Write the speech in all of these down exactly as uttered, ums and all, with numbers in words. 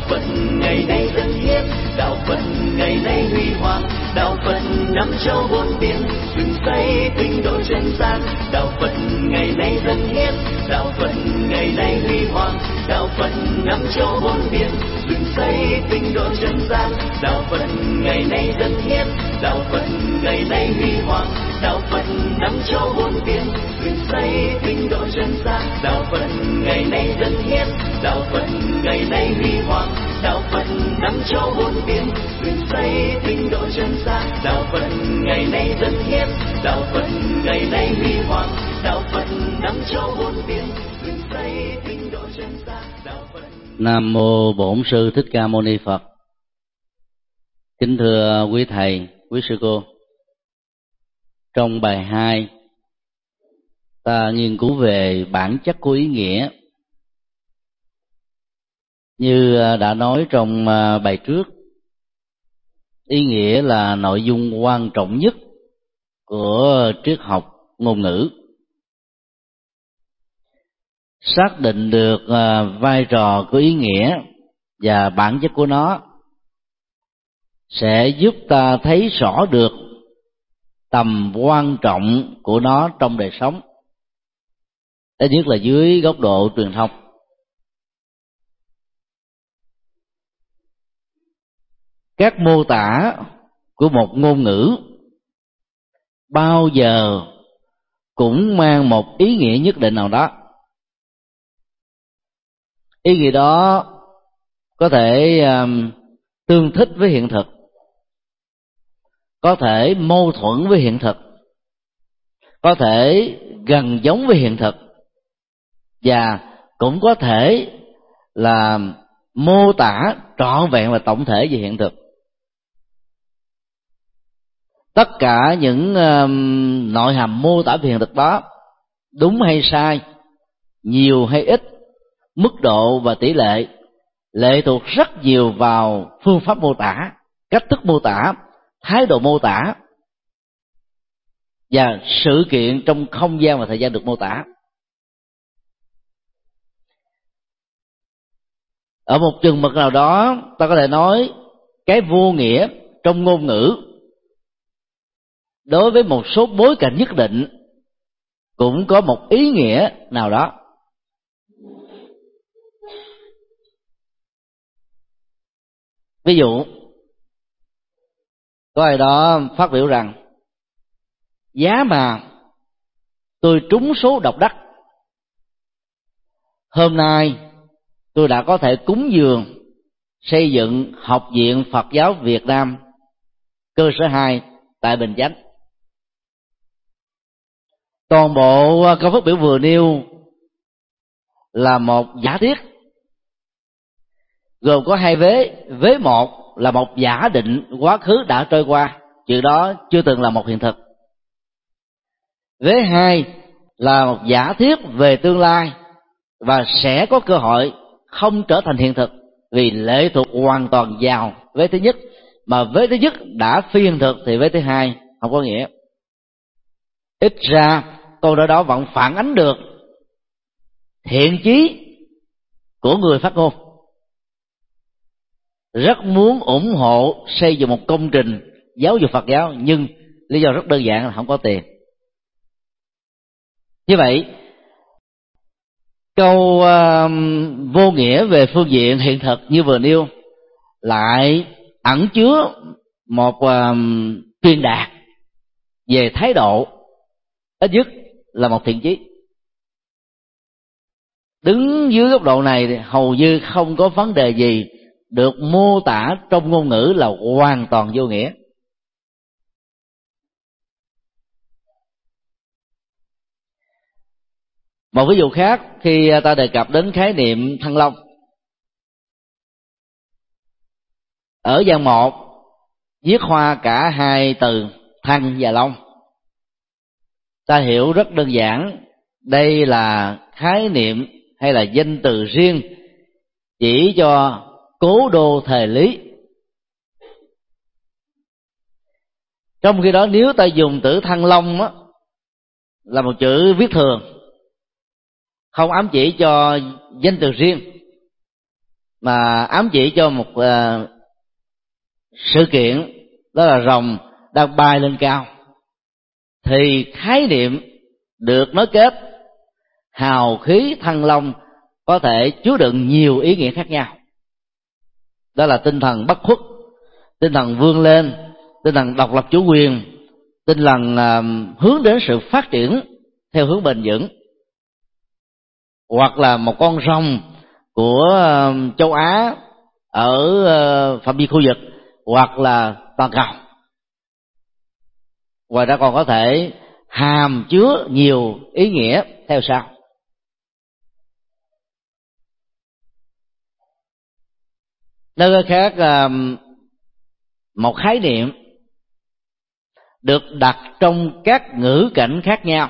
Phật ngày nay dân hiến, đạo Phật ngày nay huy hoàng, đạo Phật năm châu bốn biển, dựng xây tinh độ chân gian. Đạo Phật ngày nay dân hiến, đạo Phật ngày nay huy hoàng, đạo Phật năm châu bốn biển, dựng xây tinh độ chân gian. Đạo Phật ngày nay dân hiến, đạo Phật ngày nay huy hoàng, đạo Phật năm châu bốn biển, dựng xây tinh độ chân gian. Đạo Phật ngày nay dân hiến, đạo Phật ngày nay huy hoàng, đạo Phật năm châu bốn biển, dựng xây tinh độ chân gian. Đạo Phật ngày nay dân hiến, đạo Phật ngày nay huy hoàng, đạo Phật năm châu bốn biển, dựng xây tinh độ chân gian. Đạo Phật. Nam mô Bổn Sư Thích Ca Mâu Ni Phật. Kính thưa quý thầy, quý sư cô, trong bài hai ta nghiên cứu về bản chất của ý nghĩa. Như đã nói trong bài trước, ý nghĩa là nội dung quan trọng nhất của triết học ngôn ngữ. Xác định được vai trò của ý nghĩa và bản chất của nó sẽ giúp ta thấy rõ được tầm quan trọng của nó trong đời sống, ít nhất là dưới góc độ truyền thông. Các mô tả của một ngôn ngữ bao giờ cũng mang một ý nghĩa nhất định nào đó. Ý nghĩa đó có thể um, tương thích với hiện thực, có thể mâu thuẫn với hiện thực, có thể gần giống với hiện thực, và cũng có thể là mô tả trọn vẹn và tổng thể về hiện thực. Tất cả những uh, nội hàm mô tả về hiện thực đó, đúng hay sai, nhiều hay ít, mức độ và tỷ lệ lệ thuộc rất nhiều vào phương pháp mô tả, cách thức mô tả, thái độ mô tả và sự kiện trong không gian và thời gian được mô tả. Ở một chừng mực nào đó, ta có thể nói cái vô nghĩa trong ngôn ngữ đối với một số bối cảnh nhất định cũng có một ý nghĩa nào đó. Ví dụ, có ai đó phát biểu rằng giá mà tôi trúng số độc đắc, hôm nay tôi đã có thể cúng dường xây dựng Học viện Phật giáo Việt Nam cơ sở hai tại Bình Chánh. Toàn bộ câu phát biểu vừa nêu là một giả thiết, gồm có hai vế. Vế một là một giả định quá khứ đã trôi qua, chuyện đó chưa từng là một hiện thực. Vế hai là một giả thiết về tương lai và sẽ có cơ hội không trở thành hiện thực vì lệ thuộc hoàn toàn vào vế thứ nhất, mà vế thứ nhất đã phi hiện thực thì vế thứ hai không có nghĩa. Ít ra câu nói đó vẫn phản ánh được thiện chí của người phát ngôn, rất muốn ủng hộ xây dựng một công trình giáo dục Phật giáo, nhưng lý do rất đơn giản là không có tiền. Như vậy, câu uh, vô nghĩa về phương diện hiện thực như vừa nêu lại ẩn chứa một uh, truyền đạt về thái độ, ít nhất là một thiện chí. Đứng dưới góc độ này thì hầu như không có vấn đề gì được mô tả trong ngôn ngữ là hoàn toàn vô nghĩa. Một ví dụ khác, khi ta đề cập đến khái niệm thăng long, ở dạng một viết hoa cả hai từ thăng và long, ta hiểu rất đơn giản đây là khái niệm hay là danh từ riêng chỉ cho cố đô thời lý. Trong khi đó, nếu ta dùng từ thăng long á, là một chữ viết thường, không ám chỉ cho danh từ riêng, mà ám chỉ cho một uh, sự kiện, đó là rồng đang bay lên cao, thì khái niệm được nối kết hào khí thăng long có thể chứa đựng nhiều ý nghĩa khác nhau. Đó là tinh thần bất khuất, tinh thần vươn lên, tinh thần độc lập chủ quyền, tinh thần uh, hướng đến sự phát triển theo hướng bền vững, hoặc là một con rồng của uh, châu Á ở uh, phạm vi khu vực, hoặc là toàn cầu. Ngoài ra còn có thể hàm chứa nhiều ý nghĩa theo sau. Nơi khác, một khái niệm được đặt trong các ngữ cảnh khác nhau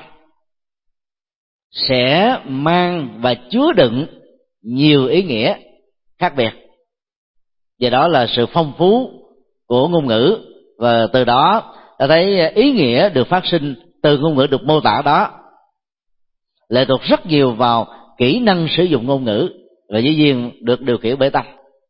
sẽ mang và chứa đựng nhiều ý nghĩa khác biệt. Và đó là sự phong phú của ngôn ngữ, và từ đó ta thấy ý nghĩa được phát sinh từ ngôn ngữ được mô tả đó lệ thuộc rất nhiều vào kỹ năng sử dụng ngôn ngữ, và dĩ nhiên được điều khiển bởi tâm.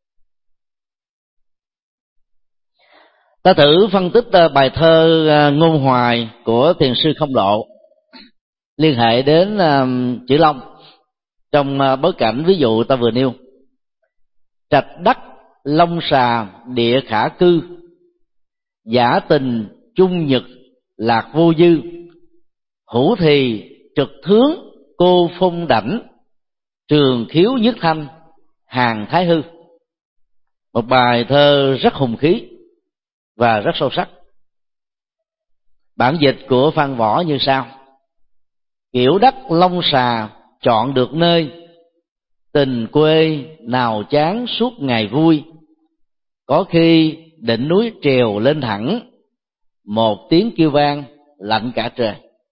Ta thử phân tích bài thơ Ngôn Hoài của thiền sư Không Lộ liên hệ đến chữ Long trong bối cảnh ví dụ ta vừa nêu. Trạch đất long xà địa khả cư, giả tình trung nhật lạc vô dư, hữu thì trực thướng cô phong đảnh, trường khiếu nhất thanh hàng thái hư. Một bài thơ rất hùng khí và rất sâu sắc. Bản dịch của Phan Võ như sau: kiểu đất long xà chọn được nơi, tình quê nào chán suốt ngày vui, có khi đỉnh núi trèo lên thẳng, một tiếng kêu vang lạnh cả trời.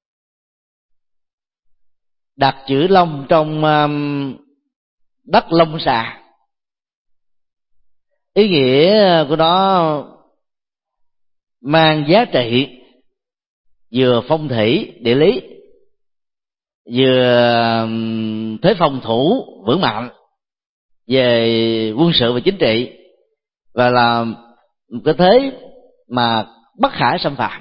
Đặt chữ long trong um, đất long xà, ý nghĩa của nó mang giá trị vừa phong thủy địa lý, vừa thế phòng thủ vững mạnh về quân sự và chính trị, và là một cái thế mà bất khả xâm phạm,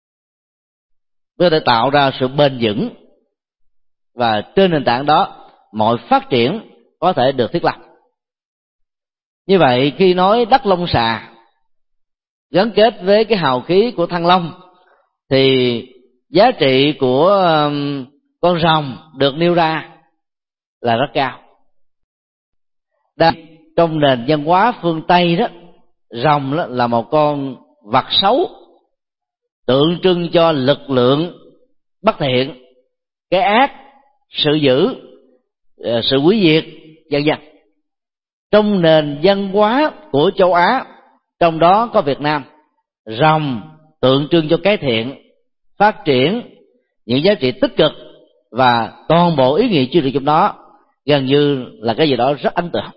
có thể tạo ra sự bền vững, và trên nền tảng đó mọi phát triển có thể được thiết lập. Như vậy khi nói đất long xà gắn kết với cái hào khí của thăng long, thì giá trị của con rồng được nêu ra là rất cao. Đang trong nền văn hóa phương Tây đó, rồng đó là một con vật xấu, tượng trưng cho lực lượng bất thiện, cái ác, sự dữ, sự hủy diệt, vân vân. Trong nền văn hóa của châu Á, trong đó có Việt Nam, rồng tượng trưng cho cái thiện, phát triển, những giá trị tích cực, và toàn bộ ý nghĩa chứa đựng trong đó gần như là cái gì đó rất ấn tượng.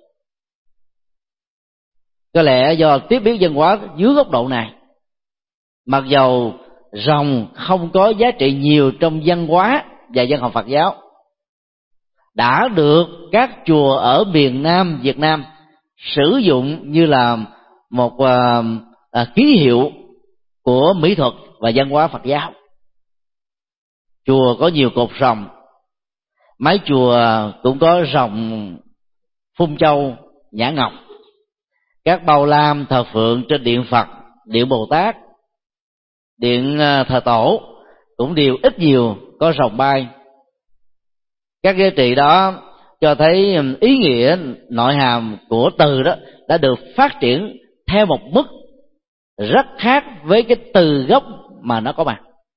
Có lẽ do tiếp biến văn hóa dưới góc độ này, mặc dầu rồng không có giá trị nhiều trong văn hóa và văn học Phật giáo, đã được các chùa ở miền Nam Việt Nam sử dụng như là một uh, uh, ký hiệu của mỹ thuật và văn hóa Phật giáo. Chùa có nhiều cột rồng, mái chùa cũng có rồng Phun Châu, Nhã Ngọc. Các bao lam thờ phượng trên điện Phật, điện Bồ Tát, điện thờ Tổ cũng đều ít nhiều có rồng bay. Các giá trị đó cho thấy ý nghĩa nội hàm của từ đó đã được phát triển theo một mức rất khác với cái từ gốc mà nó có mặt.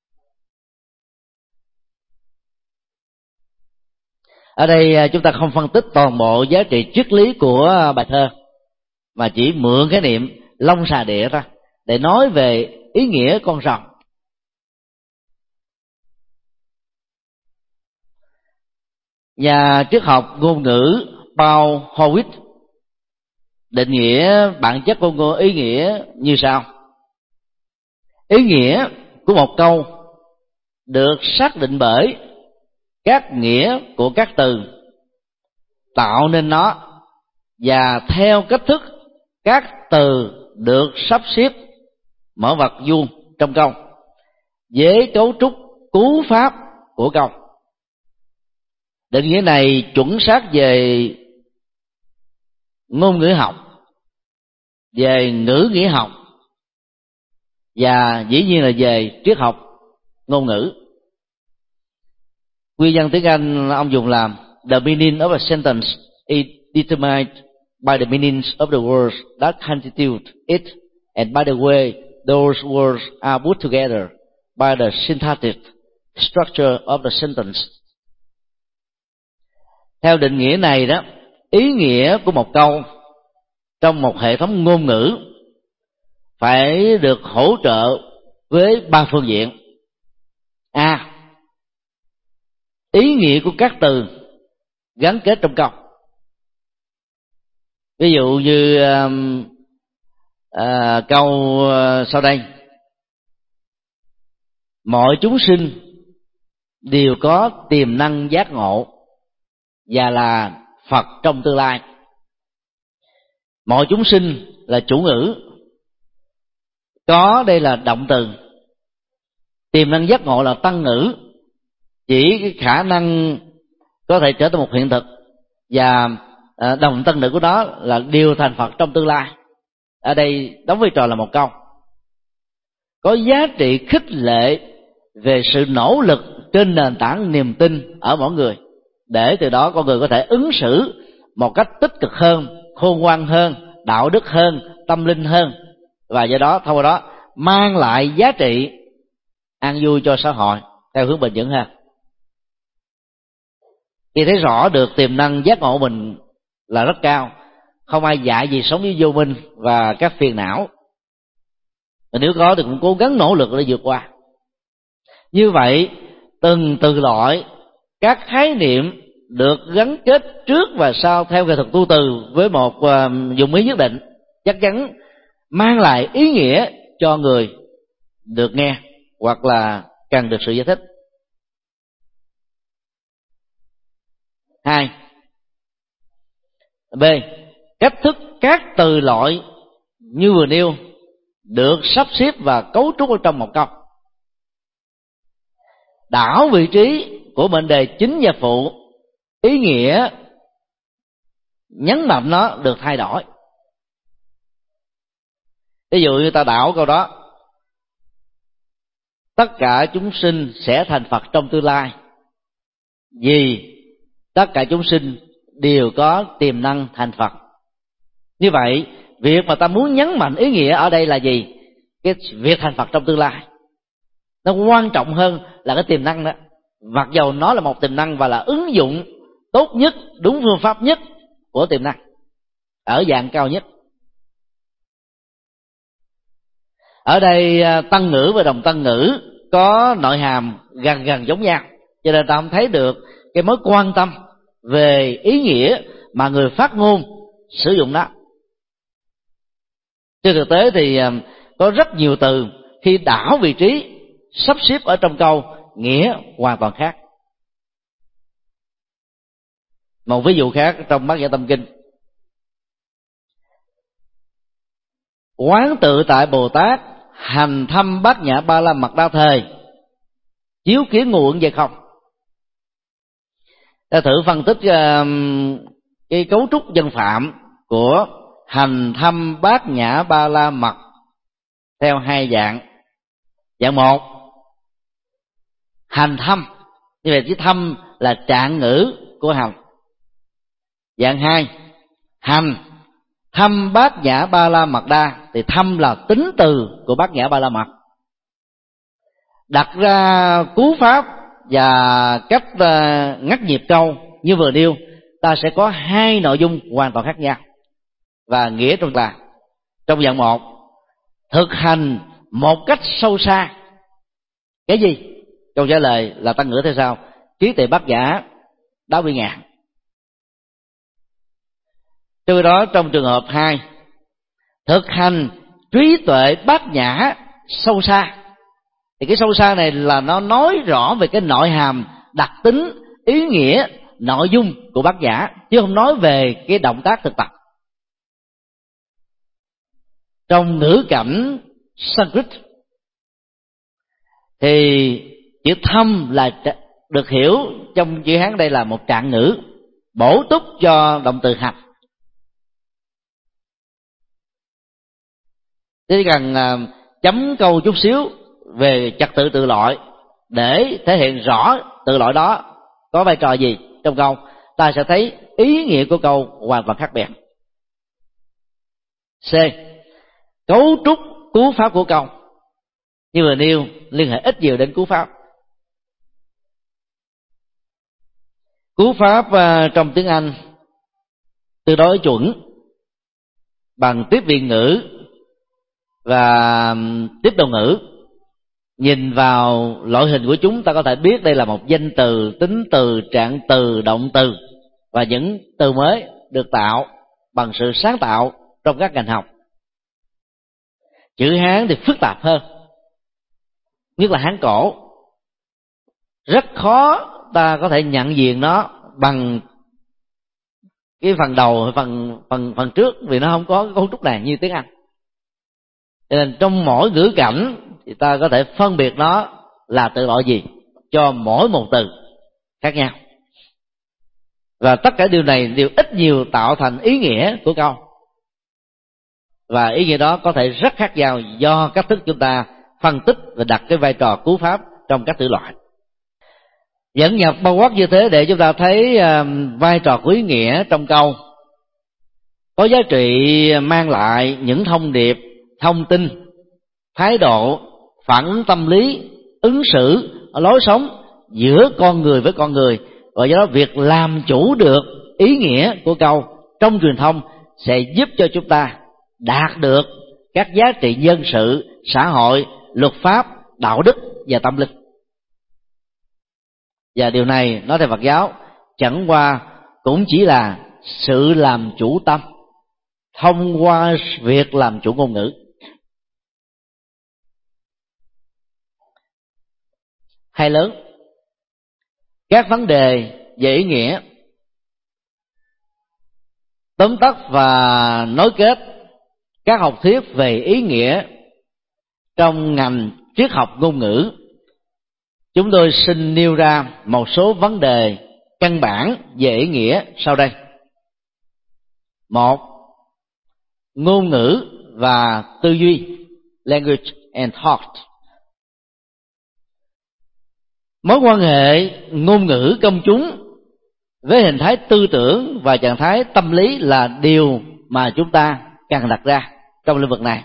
Ở đây chúng ta không phân tích toàn bộ giá trị triết lý của bài thơ, mà chỉ mượn cái niệm long xà địa ra để nói về ý nghĩa con rồng. Nhà triết học ngôn ngữ Paul Howitt định nghĩa bản chất của ngôn ý nghĩa như sau: ý nghĩa của một câu được xác định bởi các nghĩa của các từ tạo nên nó và theo cách thức các từ được sắp xếp mở ngoặc vuông trong câu với cấu trúc cú pháp của câu. Định nghĩa này chuẩn xác về ngôn ngữ học, về ngữ nghĩa học và dĩ nhiên là về triết học ngôn ngữ. Nguyên văn tiếng Anh ông dùng làm the meaning of a sentence is determined by the meanings of the words that constitute it, and by the way those words are put together by the syntactic structure of the sentence. Theo định nghĩa này đó, ý nghĩa của một câu trong một hệ thống ngôn ngữ phải được hỗ trợ với ba phương diện. A. Ý nghĩa của các từ gắn kết trong câu. Ví dụ như uh, uh, câu uh, sau đây: mọi chúng sinh đều có tiềm năng giác ngộ và là Phật trong tương lai. Mọi chúng sinh là chủ ngữ, có đây là động từ, tiềm năng giác ngộ là tăng ngữ, chỉ cái khả năng có thể trở thành một hiện thực, và đồng tân ngữ của nó là điều thành Phật trong tương lai. Ở đây đóng vai trò là một câu có giá trị khích lệ về sự nỗ lực trên nền tảng niềm tin ở mỗi người, để từ đó con người có thể ứng xử một cách tích cực hơn, khôn ngoan hơn, đạo đức hơn, tâm linh hơn, và do đó thông qua đó mang lại giá trị an vui cho xã hội theo hướng bền vững hơn. Khi thấy rõ được tiềm năng giác ngộ mình là rất cao, không ai dạy gì sống với vô minh và các phiền não, và nếu có thì cũng cố gắng nỗ lực để vượt qua. Như vậy từng từ loại các khái niệm được gắn kết trước và sau theo nghệ thuật tu từ với một uh, dụng ý nhất định, chắc chắn mang lại ý nghĩa cho người được nghe hoặc là cần được sự giải thích. Hai. B. Cách thức các từ loại như vừa nêu được sắp xếp và cấu trúc ở trong một câu. Đảo vị trí của mệnh đề chính và phụ, ý nghĩa nhấn mạnh nó được thay đổi. Ví dụ như ta đảo câu đó: tất cả chúng sinh sẽ thành Phật trong tương lai, vì tất cả chúng sinh đều có tiềm năng thành Phật. Như vậy việc mà ta muốn nhấn mạnh ý nghĩa ở đây là gì? Cái việc thành Phật trong tương lai nó quan trọng hơn là cái tiềm năng đó, mặc dầu nó là một tiềm năng và là ứng dụng tốt nhất, đúng phương pháp nhất của tiềm năng ở dạng cao nhất. Ở đây tăng ngữ và đồng tăng ngữ có nội hàm gần gần giống nhau, cho nên ta không thấy được cái mối quan tâm về ý nghĩa mà người phát ngôn sử dụng đó. Trên thực tế thì có rất nhiều từ khi đảo vị trí sắp xếp ở trong câu nghĩa hoàn toàn khác. Một ví dụ khác trong Bát Nhã Tâm Kinh: quán tự tại Bồ Tát hành thâm Bát Nhã Ba La Mật Đa thời, chiếu kiến ngụ ứng về không. Ta thử phân tích uh, cái cấu trúc dân phạm của hành thâm Bát Nhã Ba La Mật theo hai dạng. Dạng một, hành thâm, như vậy chữ thâm là trạng ngữ của hành. Dạng hai, hành thâm Bát Nhã Ba La Mật Đa, thì thâm là tính từ của Bát Nhã Ba La Mật. Đặt ra cú pháp và cách uh, ngắt nhịp câu như vừa nêu, ta sẽ có hai nội dung hoàn toàn khác nhau và nghĩa trong là: trong dạng một, thực hành một cách sâu xa. Cái gì? Câu trả lời là tăng ngữ theo sau: trí tuệ bát nhã đáo bi ngàn. Từ đó trong trường hợp hai, thực hành trí tuệ bát nhã sâu xa, thì cái sâu xa này là nó nói rõ về cái nội hàm, đặc tính, ý nghĩa, nội dung của bát nhã, chứ không nói về cái động tác thực tập. trong ngữ cảnh Sanskrit thì chữ thâm là được hiểu trong chữ Hán đây là một trạng ngữ bổ túc cho động từ hành. Chỉ cần chấm câu chút xíu về trật tự tự loại để thể hiện rõ tự loại đó có vai trò gì trong câu, ta sẽ thấy ý nghĩa của câu hoàn toàn khác biệt. C. Cấu trúc cú pháp của câu như vừa nêu liên hệ ít nhiều đến cú pháp. Cú pháp uh, trong tiếng Anh tương đối chuẩn bằng tiếp vị ngữ và tiếp đầu ngữ. Nhìn vào loại hình của chúng ta có thể biết đây là một danh từ, tính từ, trạng từ, động từ và những từ mới được tạo bằng sự sáng tạo trong các ngành học. Chữ Hán thì phức tạp hơn, nhất là Hán cổ, rất khó ta có thể nhận diện nó bằng cái phần đầu, phần phần phần trước, vì nó không có cấu trúc này như tiếng Anh. Cho nên trong mỗi ngữ cảnh thì ta có thể phân biệt nó là từ loại gì cho mỗi một từ khác nhau, và tất cả điều này đều ít nhiều tạo thành ý nghĩa của câu, và ý nghĩa đó có thể rất khác nhau do cách thức chúng ta phân tích và đặt cái vai trò cú pháp trong các tử loại. Dẫn nhập bao quát như thế để chúng ta thấy uh, vai trò của ý nghĩa trong câu có giá trị mang lại những thông điệp, thông tin, thái độ, phản ứng tâm lý, ứng xử, lối sống giữa con người với con người, và do đó việc làm chủ được ý nghĩa của câu trong truyền thông sẽ giúp cho chúng ta đạt được các giá trị dân sự, xã hội, luật pháp, đạo đức và tâm linh. Và điều này nói theo Phật giáo chẳng qua cũng chỉ là sự làm chủ tâm thông qua việc làm chủ ngôn ngữ. Hai lớn, các vấn đề về ý nghĩa, tóm tắt và nối kết các học thuyết về ý nghĩa trong ngành triết học ngôn ngữ. Chúng tôi xin nêu ra một số vấn đề căn bản về ý nghĩa sau đây. Một, ngôn ngữ và tư duy, language and thought. Mối quan hệ ngôn ngữ công chúng với hình thái tư tưởng và trạng thái tâm lý là điều mà chúng ta cần đặt ra trong lĩnh vực này.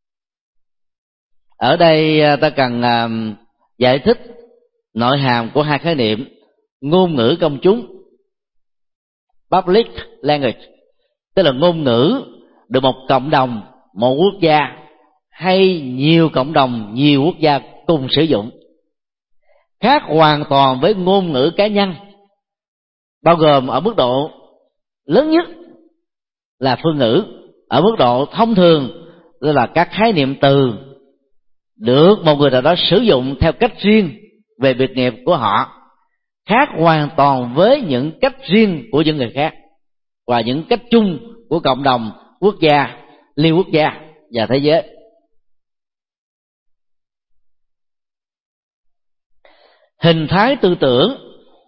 Ở đây ta cần giải thích nội hàm của hai khái niệm ngôn ngữ công chúng, public language, tức là ngôn ngữ được một cộng đồng, một quốc gia hay nhiều cộng đồng, nhiều quốc gia cùng sử dụng, khác hoàn toàn với ngôn ngữ cá nhân, bao gồm ở mức độ lớn nhất là phương ngữ, ở mức độ thông thường tức là các khái niệm từ được một người nào đó sử dụng theo cách riêng về biệt nghiệp của họ, khác hoàn toàn với những cách riêng của những người khác và những cách chung của cộng đồng, quốc gia, liên quốc gia và thế giới. Hình thái tư tưởng,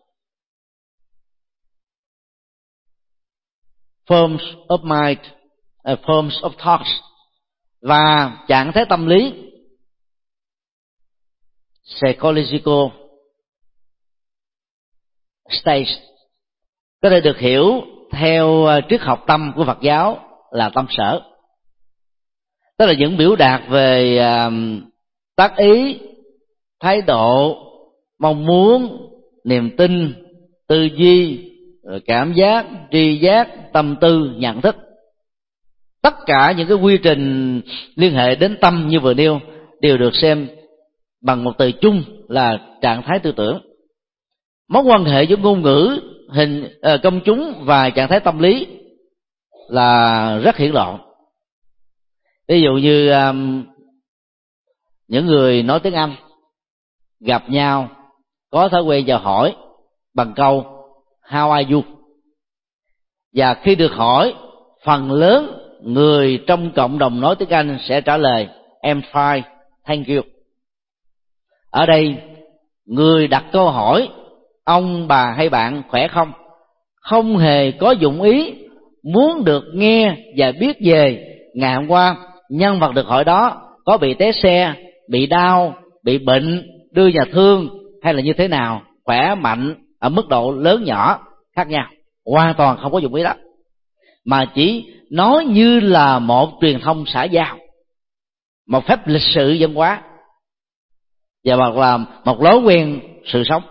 forms of mind, uh, forms of thoughts, và trạng thái tâm lý, psychological state, có thể được hiểu theo triết học tâm của Phật giáo là tâm sở, tức là những biểu đạt về uh, tác ý, thái độ, mong muốn, niềm tin, tư duy, cảm giác, tri giác, tâm tư, nhận thức. Tất cả những cái quy trình liên hệ đến tâm như vừa nêu đều được xem bằng một từ chung là trạng thái tư tưởng. Mối quan hệ giữa ngôn ngữ, hình uh, công chúng và trạng thái tâm lý là rất hiển lộ. Ví dụ như um, những người nói tiếng Anh gặp nhau có thói quen chào hỏi bằng câu How are you? Và khi được hỏi, phần lớn người trong cộng đồng nói tiếng Anh sẽ trả lời I'm fine, thank you. Ở đây người đặt câu hỏi ông bà hay bạn khỏe không không hề có dụng ý muốn được nghe và biết về ngày hôm qua nhân vật được hỏi đó có bị té xe, bị đau, bị bệnh, đưa nhà thương hay là như thế nào, khỏe mạnh ở mức độ lớn nhỏ khác nhau, hoàn toàn không có dụng ý đó, mà chỉ nói như là một truyền thông xã giao, một phép lịch sự văn hóa và hoặc là một lối quen sự sống.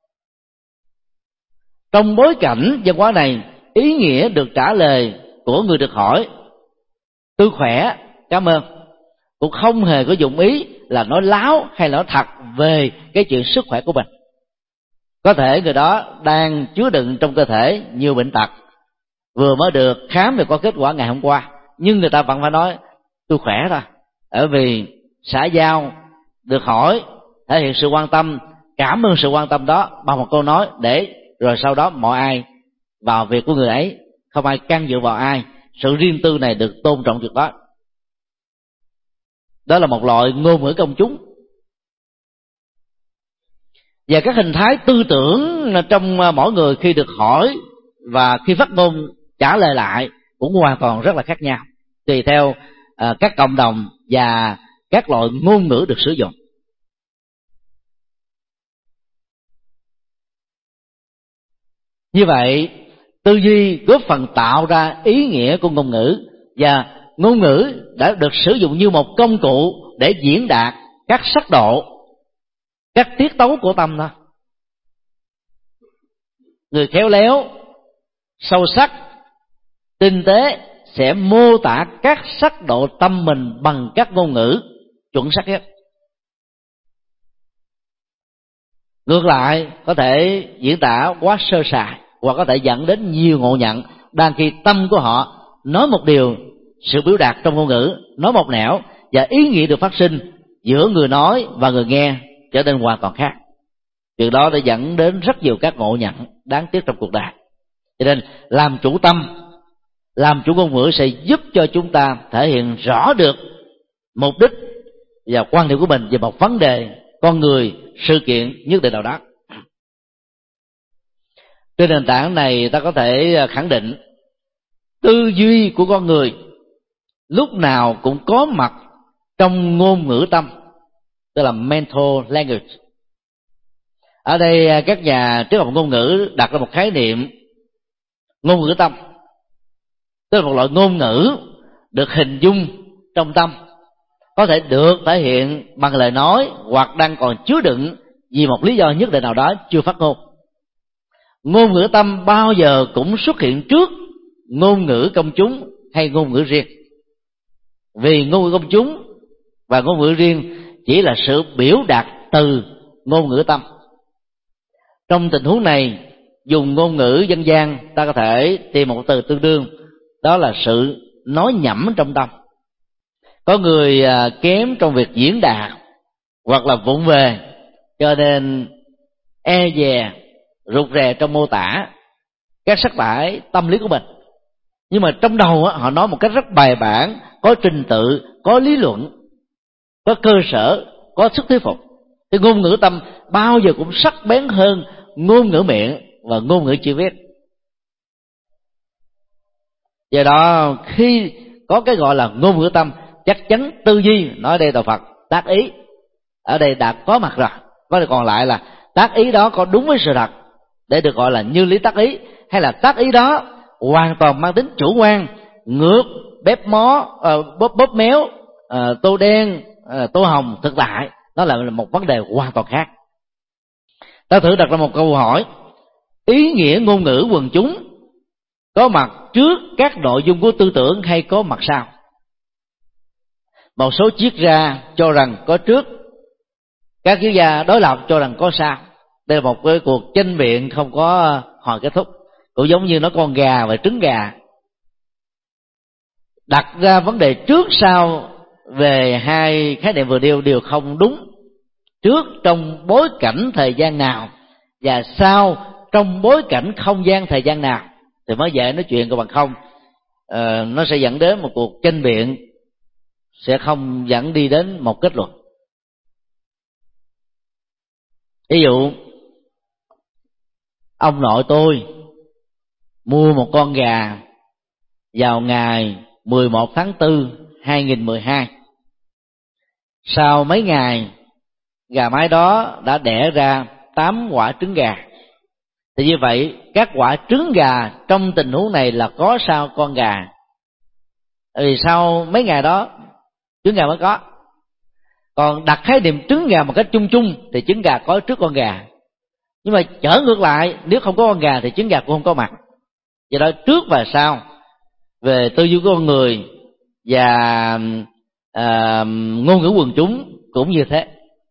Trong bối cảnh văn hóa này, ý nghĩa được trả lời của người được hỏi tôi khỏe, cảm ơn, cũng không hề có dụng ý là nói láo hay nói thật về cái chuyện sức khỏe của mình. Có thể người đó đang chứa đựng trong cơ thể nhiều bệnh tật, vừa mới được khám và có kết quả ngày hôm qua, nhưng người ta vẫn phải nói tôi khỏe thôi, bởi vì xã giao được hỏi thể hiện sự quan tâm, cảm ơn sự quan tâm đó bằng một câu nói, để rồi sau đó mọi ai vào việc của người ấy, không ai can dự vào ai, sự riêng tư này được tôn trọng tuyệt đối. Đó là một loại ngôn ngữ công chúng. Và các hình thái tư tưởng trong mỗi người khi được hỏi và khi phát ngôn trả lời lại cũng hoàn toàn rất là khác nhau, tùy theo uh, các cộng đồng và các loại ngôn ngữ được sử dụng. Như vậy, tư duy góp phần tạo ra ý nghĩa của ngôn ngữ, và ngôn ngữ đã được sử dụng như một công cụ để diễn đạt các sắc độ, các tiết tấu của tâm đó. Người khéo léo, sâu sắc, tinh tế sẽ mô tả các sắc độ tâm mình bằng các ngôn ngữ chuẩn xác nhất. Ngược lại, có thể diễn tả quá sơ sài hoặc có thể dẫn đến nhiều ngộ nhận, đang khi tâm của họ nói một điều, sự biểu đạt trong ngôn ngữ nói một nẻo, và ý nghĩa được phát sinh giữa người nói và người nghe trở nên hoàn toàn khác. Điều đó đã dẫn đến rất nhiều các ngộ nhận đáng tiếc trong cuộc đời. Cho nên làm chủ tâm, làm chủ ngôn ngữ sẽ giúp cho chúng ta thể hiện rõ được mục đích và quan điểm của mình về một vấn đề, con người, sự kiện nhất định nào đó. Trên nền tảng này, ta có thể khẳng định tư duy của con người lúc nào cũng có mặt trong ngôn ngữ tâm, tức là mental language. Ở đây các nhà triết học ngôn ngữ đặt ra một khái niệm ngôn ngữ tâm, tức là một loại ngôn ngữ được hình dung trong tâm, có thể được thể hiện bằng lời nói hoặc đang còn chứa đựng vì một lý do nhất định nào đó chưa phát ngôn. Ngôn ngữ tâm bao giờ cũng xuất hiện trước ngôn ngữ công chúng hay ngôn ngữ riêng, vì ngôn ngữ công chúng và ngôn ngữ riêng chỉ là sự biểu đạt từ ngôn ngữ tâm. Trong tình huống này, dùng ngôn ngữ dân gian, ta có thể tìm một từ tương đương, đó là sự nói nhẩm trong tâm. Có người kém trong việc diễn đạt hoặc là vụng về, cho nên e dè, rụt rè trong mô tả các sắc tải tâm lý của mình. Nhưng mà trong đầu họ nói một cách rất bài bản, có trình tự, có lý luận, có cơ sở, có sức thuyết phục. Thì ngôn ngữ tâm bao giờ cũng sắc bén hơn ngôn ngữ miệng và ngôn ngữ chữ viết. Do đó khi có cái gọi là ngôn ngữ tâm, chắc chắn tư duy, nói đây là Phật, tác ý ở đây đã có mặt rồi. Vấn đề còn lại là tác ý đó có đúng với sự thật để được gọi là như lý tác ý, hay là tác ý đó hoàn toàn mang tính chủ quan, ngược, bếp mó, uh, bóp, bóp méo, uh, tô đen, uh, tô hồng thực tại. Đó là một vấn đề hoàn toàn khác. Ta thử đặt ra một câu hỏi: ý nghĩa ngôn ngữ quần chúng có mặt trước các nội dung của tư tưởng hay có mặt sau? Một số triết gia cho rằng có trước, các triết gia đối lập cho rằng có sau. Đây là một cái cuộc tranh biện không có hồi kết thúc, cũng giống như nó con gà và trứng gà. Đặt ra vấn đề trước sau về hai khái niệm vừa nêu đều không đúng. Trước trong bối cảnh thời gian nào và sau trong bối cảnh không gian thời gian nào thì mới dễ nói chuyện, còn bằng không uh, nó sẽ dẫn đến một cuộc tranh biện, sẽ không dẫn đi đến một kết luận. Ví dụ, ông nội tôi mua một con gà vào ngày mười một tháng tư hai nghìn mười hai. Sau mấy ngày, gà mái đó đã đẻ ra tám quả trứng gà. Thì như vậy, các quả trứng gà trong tình huống này là có sau con gà. Vì sau mấy ngày đó, trứng gà mới có. Còn đặt khái niệm trứng gà một cách chung chung thì trứng gà có trước con gà. Nhưng mà trở ngược lại, nếu không có con gà thì trứng gà cũng không có mặt. Do đó trước và sau, về tư duy của con người và à, ngôn ngữ quần chúng cũng như thế.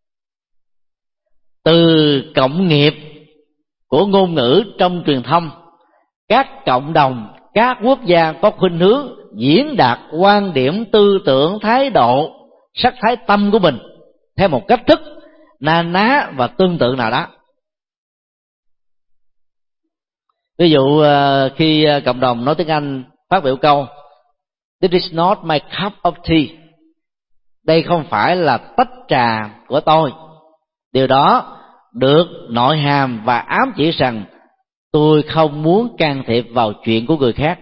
Từ cộng nghiệp của ngôn ngữ trong truyền thông, các cộng đồng, các quốc gia có khuynh hướng diễn đạt quan điểm, tư tưởng, thái độ, sắc thái tâm của mình theo một cách thức na ná và tương tự nào đó. Ví dụ khi cộng đồng nói tiếng Anh phát biểu câu "This is not my cup of tea", đây không phải là tách trà của tôi. Điều đó được nội hàm và ám chỉ rằng tôi không muốn can thiệp vào chuyện của người khác.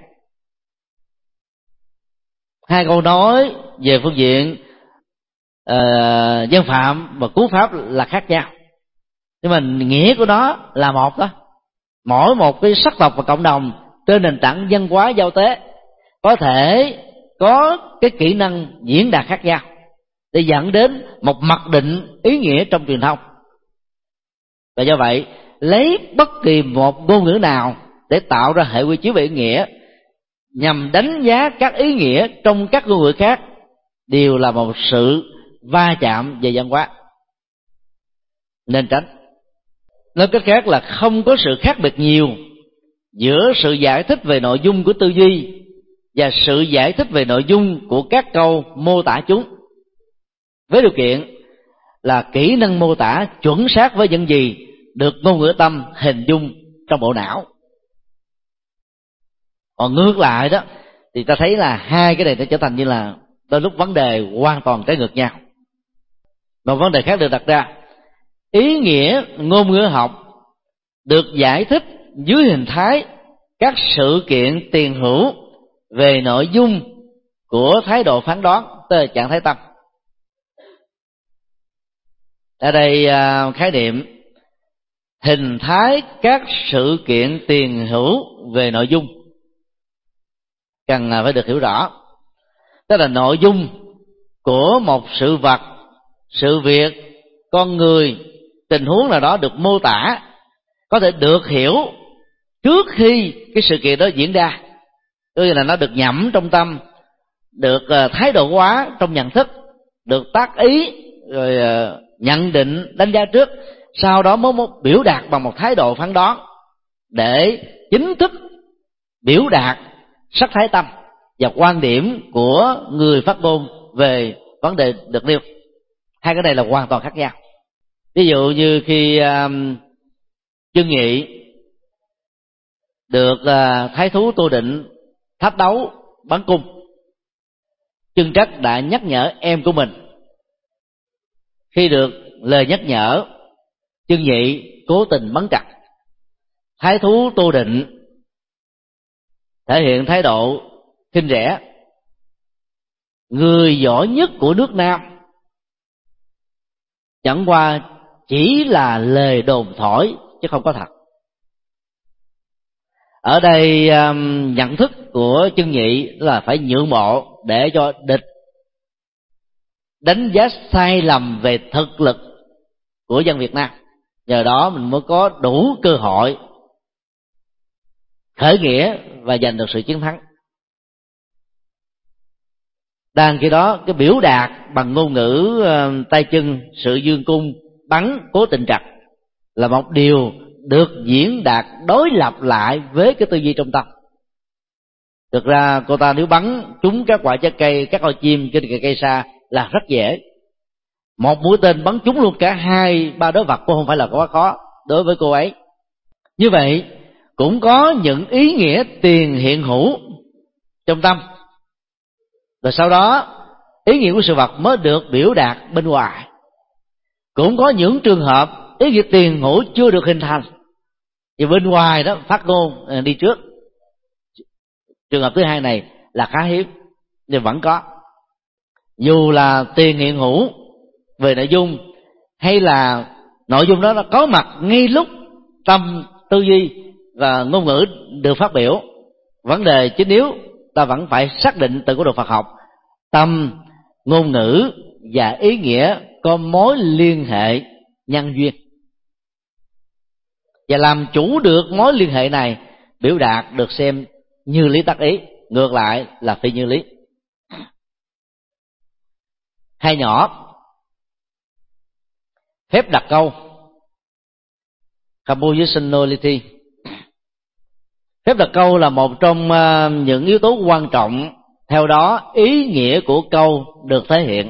Hai câu nói về phương diện uh, dân phạm và cú pháp là khác nhau, nhưng mà nghĩa của nó là một đó. Mỗi một cái sắc tộc và cộng đồng trên nền tảng văn hóa giao tế có thể có cái kỹ năng diễn đạt khác nhau để dẫn đến một mặc định ý nghĩa trong truyền thông. Và do vậy, lấy bất kỳ một ngôn ngữ nào để tạo ra hệ quy chiếu về ý nghĩa nhằm đánh giá các ý nghĩa trong các ngôn ngữ khác đều là một sự va chạm về văn hóa, nên tránh. Nói cách khác là không có sự khác biệt nhiều giữa sự giải thích về nội dung của tư duy và sự giải thích về nội dung của các câu mô tả chúng, với điều kiện là kỹ năng mô tả chuẩn xác với những gì được ngôn ngữ tâm hình dung trong bộ não. Còn ngược lại đó thì ta thấy là hai cái này nó trở thành như là đôi lúc vấn đề hoàn toàn trái ngược nhau. Một vấn đề khác được đặt ra: ý nghĩa ngôn ngữ học được giải thích dưới hình thái các sự kiện tiền hữu về nội dung của thái độ phán đoán, tức là trạng thái tâm. Ở đây khái niệm hình thái các sự kiện tiền hữu về nội dung cần phải được hiểu rõ. Tức là nội dung của một sự vật, sự việc, con người, tình huống nào đó được mô tả có thể được hiểu trước khi cái sự kiện đó diễn ra, tức là nó được nhẩm trong tâm, được thái độ hóa trong nhận thức, được tác ý rồi nhận định đánh giá trước, sau đó mới biểu đạt bằng một thái độ phán đoán để chính thức biểu đạt sắc thái tâm và quan điểm của người phát ngôn về vấn đề được nêu. Hai cái này là hoàn toàn khác nhau. Ví dụ như khi um, Chương Nghị được uh, thái thú Tô Định thách đấu bắn cung, Chương Trắc đã nhắc nhở em của mình. Khi được lời nhắc nhở, Chương Nhị cố tình bắn trật. Thái thú Tô Định thể hiện thái độ khinh rẻ: người giỏi nhất của nước Nam chẳng qua chỉ là lời đồn thổi chứ không có thật. Ở đây um, nhận thức của Chương Nhị là phải nhượng bộ để cho địch đánh giá sai lầm về thực lực của dân Việt Nam. Nhờ đó mình mới có đủ cơ hội khởi nghĩa và giành được sự chiến thắng. Đang khi đó, cái biểu đạt bằng ngôn ngữ uh, tay chân, sự dương cung, bắn, cố tình trật là một điều được diễn đạt đối lập lại với cái tư duy trong tâm. Thực ra cô ta nếu bắn trúng các quả trái cây, các con chim trên cây cây xa là rất dễ. Một mũi tên bắn trúng luôn cả hai ba đối vật cũng không phải là quá khó đối với cô ấy. Như vậy cũng có những ý nghĩa tiền hiện hữu trong tâm, rồi sau đó ý nghĩa của sự vật mới được biểu đạt bên ngoài. Cũng có những trường hợp ý nghĩa tiền ngữ chưa được hình thành, thì bên ngoài đó phát ngôn đi trước. Trường hợp thứ hai này là khá hiếm, nhưng vẫn có. Dù là tiền hiện hữu về nội dung, hay là nội dung đó nó có mặt ngay lúc tâm, tư duy và ngôn ngữ được phát biểu, vấn đề chính yếu ta vẫn phải xác định từ góc độ Phật học: tâm, ngôn ngữ và ý nghĩa có mối liên hệ nhân duyên, và làm chủ được mối liên hệ này, biểu đạt được xem như lý tác ý, ngược lại là phi như lý. Hai nhỏ, phép đặt câu, compositionality. Phép đặt câu là một trong những yếu tố quan trọng, theo đó ý nghĩa của câu được thể hiện.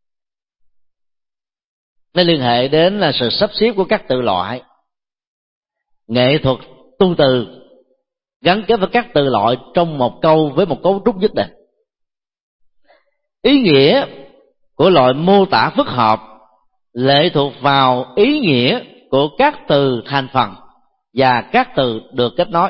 Nó liên hệ đến là sự sắp xếp của các từ loại, nghệ thuật tu từ gắn kết với các từ loại trong một câu với một cấu trúc nhất định. Ý nghĩa của loại mô tả phức hợp lệ thuộc vào ý nghĩa của các từ thành phần và các từ được kết nối.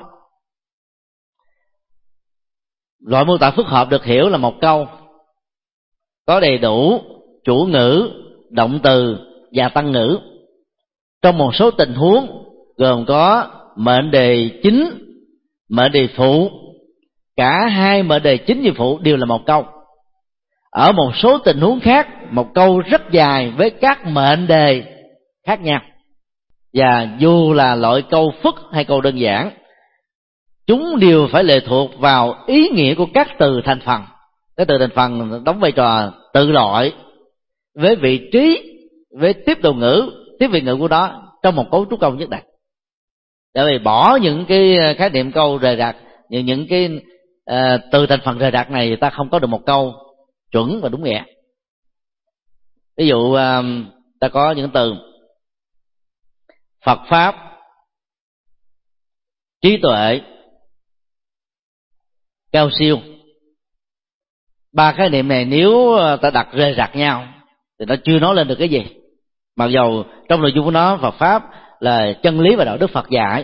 Loại mô tả phức hợp được hiểu là một câu có đầy đủ chủ ngữ, động từ và tăng ngữ trong một số tình huống, gồm có mệnh đề chính, mệnh đề phụ. Cả hai mệnh đề chính và phụ đều là một câu. Ở một số tình huống khác, một câu rất dài với các mệnh đề khác nhau. Và dù là loại câu phức hay câu đơn giản, chúng đều phải lệ thuộc vào ý nghĩa của các từ thành phần. Các từ thành phần đóng vai trò tự loại với vị trí, với tiếp đầu ngữ, tiếp vị ngữ của đó trong một cấu trúc câu nhất định. Để vì bỏ những cái khái niệm câu rời rạc, những những cái uh, từ thành phần rời rạc này, ta không có được một câu chuẩn và đúng nghĩa. Ví dụ uh, ta có những từ Phật pháp, trí tuệ, cao siêu. Ba khái niệm này nếu ta đặt rời rạc nhau thì nó chưa nói lên được cái gì. Mặc dầu trong nội dung của nó, Phật pháp là chân lý và đạo đức Phật dạy,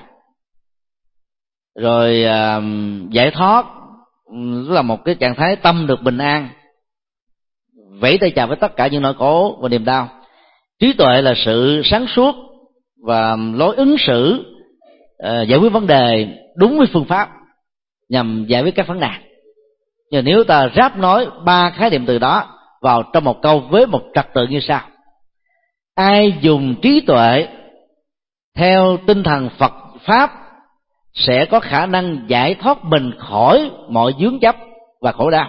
rồi uh, giải thoát là một cái trạng thái tâm được bình an, vẫy tay chào với tất cả những nỗi khổ và niềm đau. Trí tuệ là sự sáng suốt và lối ứng xử, uh, giải quyết vấn đề đúng với phương pháp nhằm giải quyết các vấn nạn. Nhưng nếu ta ráp nói ba khái niệm từ đó vào trong một câu với một trật tự như sau: ai dùng trí tuệ theo tinh thần Phật pháp sẽ có khả năng giải thoát mình khỏi mọi vướng chấp và khổ đau.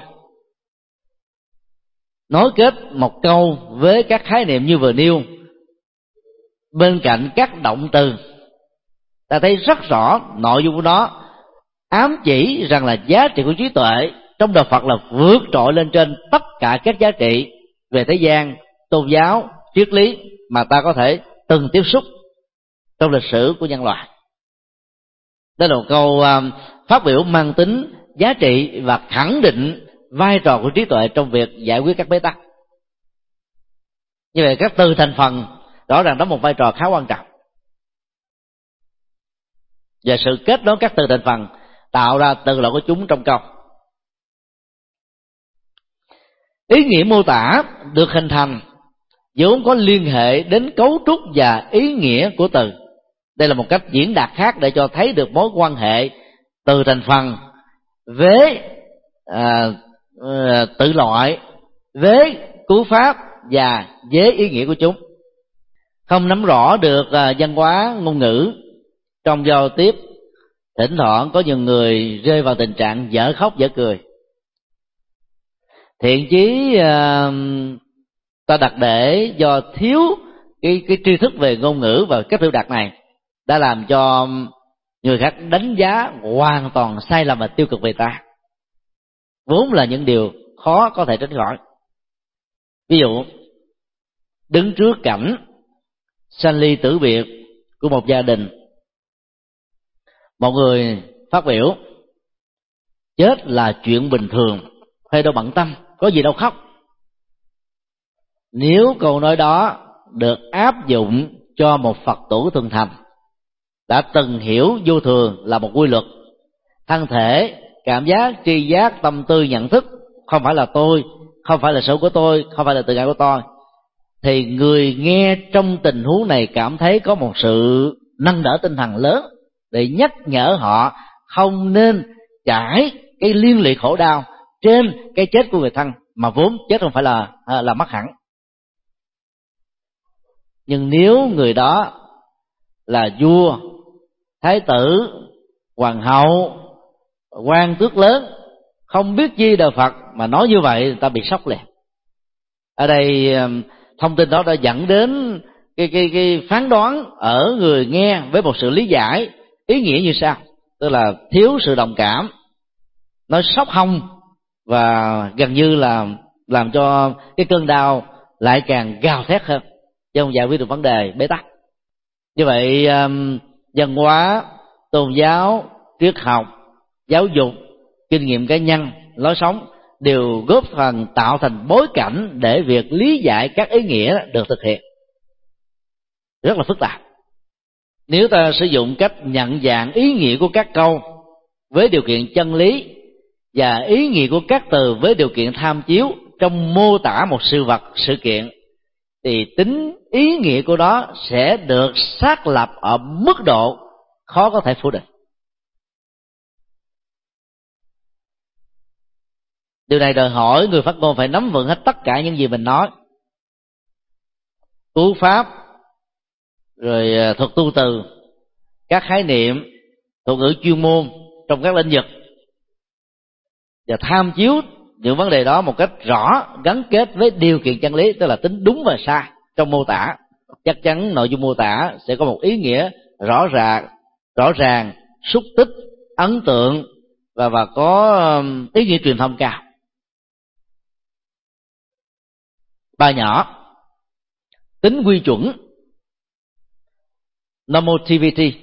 Nối kết một câu với các khái niệm như vừa nêu, bên cạnh các động từ, ta thấy rất rõ nội dung của nó ám chỉ rằng là giá trị của trí tuệ trong đạo Phật là vượt trội lên trên tất cả các giá trị về thế gian, tôn giáo, triết lý mà ta có thể từng tiếp xúc trong lịch sử của nhân loại. Đây là một câu phát biểu mang tính giá trị và khẳng định vai trò của trí tuệ trong việc giải quyết các bế tắc. Như vậy các từ thành phần rõ ràng đóng một vai trò khá quan trọng, và sự kết nối các từ thành phần tạo ra từ loại của chúng trong câu. Ý nghĩa mô tả được hình thành vốn có liên hệ đến cấu trúc và ý nghĩa của từ. Đây là một cách diễn đạt khác để cho thấy được mối quan hệ từ thành phần với à, à, tự loại, với cú pháp và với ý nghĩa của chúng. Không nắm rõ được à, văn hóa ngôn ngữ trong giao tiếp, thỉnh thoảng có nhiều người rơi vào tình trạng dở khóc dở cười. Thiện chí à, ta đặt để do thiếu cái, cái tri thức về ngôn ngữ và cách biểu đạt này đã làm cho người khác đánh giá hoàn toàn sai lầm và tiêu cực về ta, vốn là những điều khó có thể tránh khỏi. Ví dụ, đứng trước cảnh sanh ly tử biệt của một gia đình, một người phát biểu: chết là chuyện bình thường, hay đâu bận tâm, có gì đâu khóc. Nếu câu nói đó được áp dụng cho một Phật tử thuần thành, đã từng hiểu vô thường là một quy luật, thân thể, cảm giác, tri giác, tâm tư, nhận thức không phải là tôi, không phải là sở của tôi, không phải là tự ngã của tôi, thì người nghe trong tình huống này cảm thấy có một sự nâng đỡ tinh thần lớn để nhắc nhở họ không nên trải cái liên lụy khổ đau trên cái chết của người thân, mà vốn chết không phải là là mất hẳn. Nhưng nếu người đó là vua, thái tử, hoàng hậu, quan tước lớn, không biết gì đời Phật mà nói như vậy, người ta bị sốc liền. Ở đây thông tin đó đã dẫn đến cái, cái, cái phán đoán ở người nghe với một sự lý giải ý nghĩa như sau, tức là thiếu sự đồng cảm, nói sốc hông, và gần như là làm cho cái cơn đau lại càng gào thét hơn, chứ không giải quyết được vấn đề bế tắc. Như vậy văn hóa, tôn giáo, triết học, giáo dục, kinh nghiệm cá nhân, lối sống đều góp phần tạo thành bối cảnh để việc lý giải các ý nghĩa được thực hiện. Rất là phức tạp. Nếu ta sử dụng cách nhận dạng ý nghĩa của các câu với điều kiện chân lý và ý nghĩa của các từ với điều kiện tham chiếu trong mô tả một sự vật, sự kiện, thì tính ý nghĩa của đó sẽ được xác lập ở mức độ khó có thể phủ định. Điều này đòi hỏi người phát ngôn phải nắm vững hết tất cả những gì mình nói. Cú pháp, rồi thuật tu từ, các khái niệm, thuật ngữ chuyên môn trong các lĩnh vực, và tham chiếu những vấn đề đó một cách rõ, gắn kết với điều kiện chân lý, tức là tính đúng và sai trong mô tả. Chắc chắn nội dung mô tả sẽ có một ý nghĩa rõ ràng, rõ ràng, xúc tích, ấn tượng và và có ý nghĩa truyền thông cao. Ba nhỏ: tính quy chuẩn, normativity,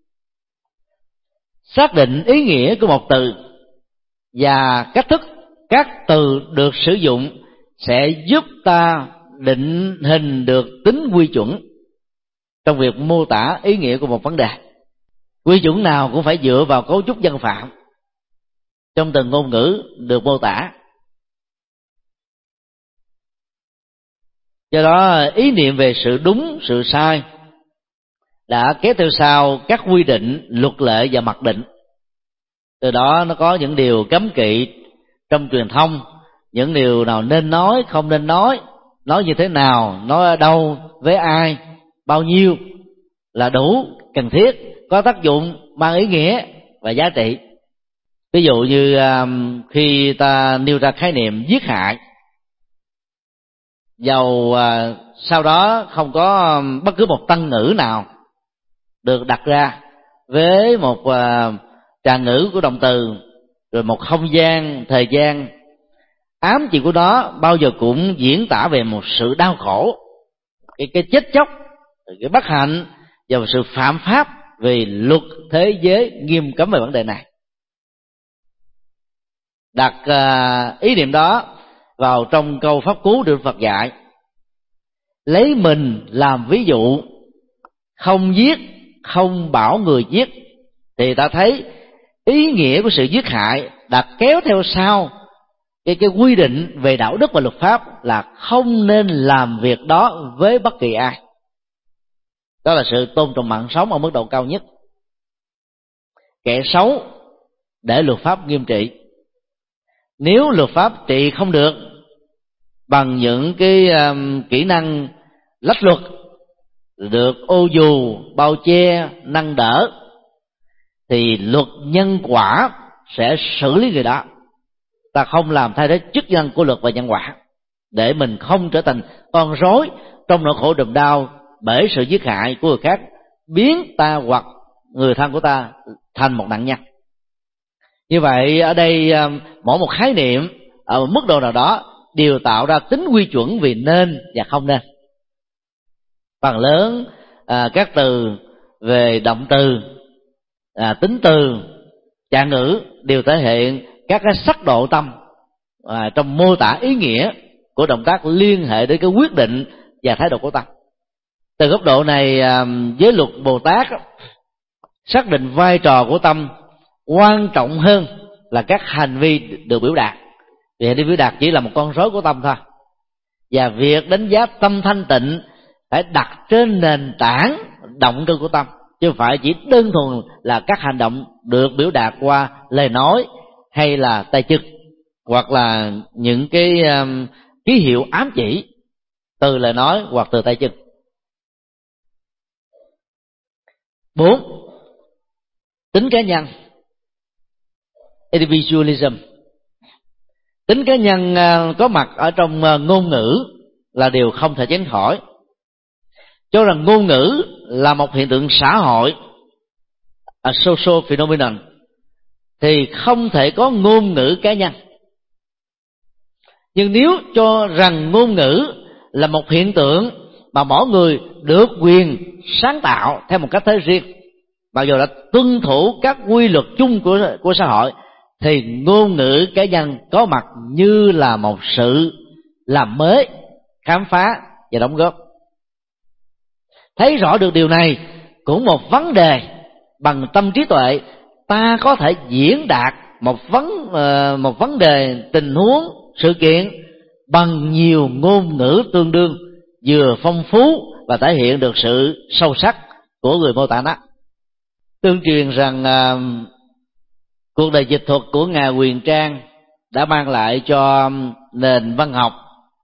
xác định ý nghĩa của một từ và cách thức các từ được sử dụng sẽ giúp ta định hình được tính quy chuẩn trong việc mô tả ý nghĩa của một vấn đề. Quy chuẩn nào cũng phải dựa vào cấu trúc văn phạm trong từng ngôn ngữ được mô tả. Do đó ý niệm về sự đúng, sự sai đã kéo theo sau các quy định, luật lệ và mặc định. Từ đó nó có những điều cấm kỵ trong truyền thông, những điều nào nên nói, không nên nói, nói như thế nào, nói ở đâu, với ai, bao nhiêu là đủ, cần thiết, có tác dụng, mang ý nghĩa và giá trị. Ví dụ như khi ta nêu ra khái niệm giết hại, dầu sau đó không có bất cứ một tân ngữ nào được đặt ra với một tràng ngữ của động từ, rồi một không gian, thời gian, ám chỉ của nó bao giờ cũng diễn tả về một sự đau khổ, cái, cái chết chóc, cái bất hạnh và một sự phạm pháp vì luật thế giới nghiêm cấm về vấn đề này. Đặt uh, ý niệm đó vào trong câu pháp cú được Phật dạy: lấy mình làm ví dụ, không giết, không bảo người giết, thì ta thấy ý nghĩa của sự giết hại đã kéo theo sau cái, cái quy định về đạo đức và luật pháp là không nên làm việc đó với bất kỳ ai. Đó là sự tôn trọng mạng sống ở mức độ cao nhất. Kẻ xấu để luật pháp nghiêm trị. Nếu luật pháp trị không được bằng những cái um, kỹ năng lách luật, được ô dù, bao che, nâng đỡ, thì luật nhân quả sẽ xử lý người đó. Ta không làm thay thế chức năng của luật và nhân quả, để mình không trở thành con rối trong nỗi khổ đùm đau bởi sự giết hại của người khác, biến ta hoặc người thân của ta thành một nạn nhân. Như vậy ở đây mỗi một khái niệm ở một mức độ nào đó đều tạo ra tính quy chuẩn vì nên và không nên. Phần lớn à, các từ về động từ, à, tính từ, trạng ngữ đều thể hiện các cái sắc độ tâm à, trong mô tả ý nghĩa của động tác liên hệ đến cái quyết định và thái độ của tâm. Từ góc độ này, giới luật Bồ Tát xác định vai trò của tâm quan trọng hơn là các hành vi được biểu đạt, vì hành vi biểu đạt chỉ là một con rối của tâm thôi. Và việc đánh giá tâm thanh tịnh phải đặt trên nền tảng động cơ của tâm, chứ không phải chỉ đơn thuần là các hành động được biểu đạt qua lời nói hay là tay chân, hoặc là những cái um, ký hiệu ám chỉ từ lời nói hoặc từ tay chân. Bốn, tính cá nhân, individualism. Tính cá nhân uh, có mặt ở trong uh, ngôn ngữ là điều không thể tránh khỏi. Cho rằng ngôn ngữ là một hiện tượng xã hội, a social phenomenon, thì không thể có ngôn ngữ cá nhân. Nhưng nếu cho rằng ngôn ngữ là một hiện tượng mà mỗi người được quyền sáng tạo theo một cách thế riêng, mặc dù đã tuân thủ các quy luật chung của, của xã hội, thì ngôn ngữ cá nhân có mặt như là một sự làm mới, khám phá và đóng góp. Thấy rõ được điều này cũng một vấn đề bằng tâm trí tuệ, ta có thể diễn đạt một vấn một vấn đề, tình huống, sự kiện bằng nhiều ngôn ngữ tương đương, vừa phong phú và thể hiện được sự sâu sắc của người mô tả nó. Tương truyền rằng uh, cuộc đời dịch thuật của ngài Huyền Trang đã mang lại cho nền văn học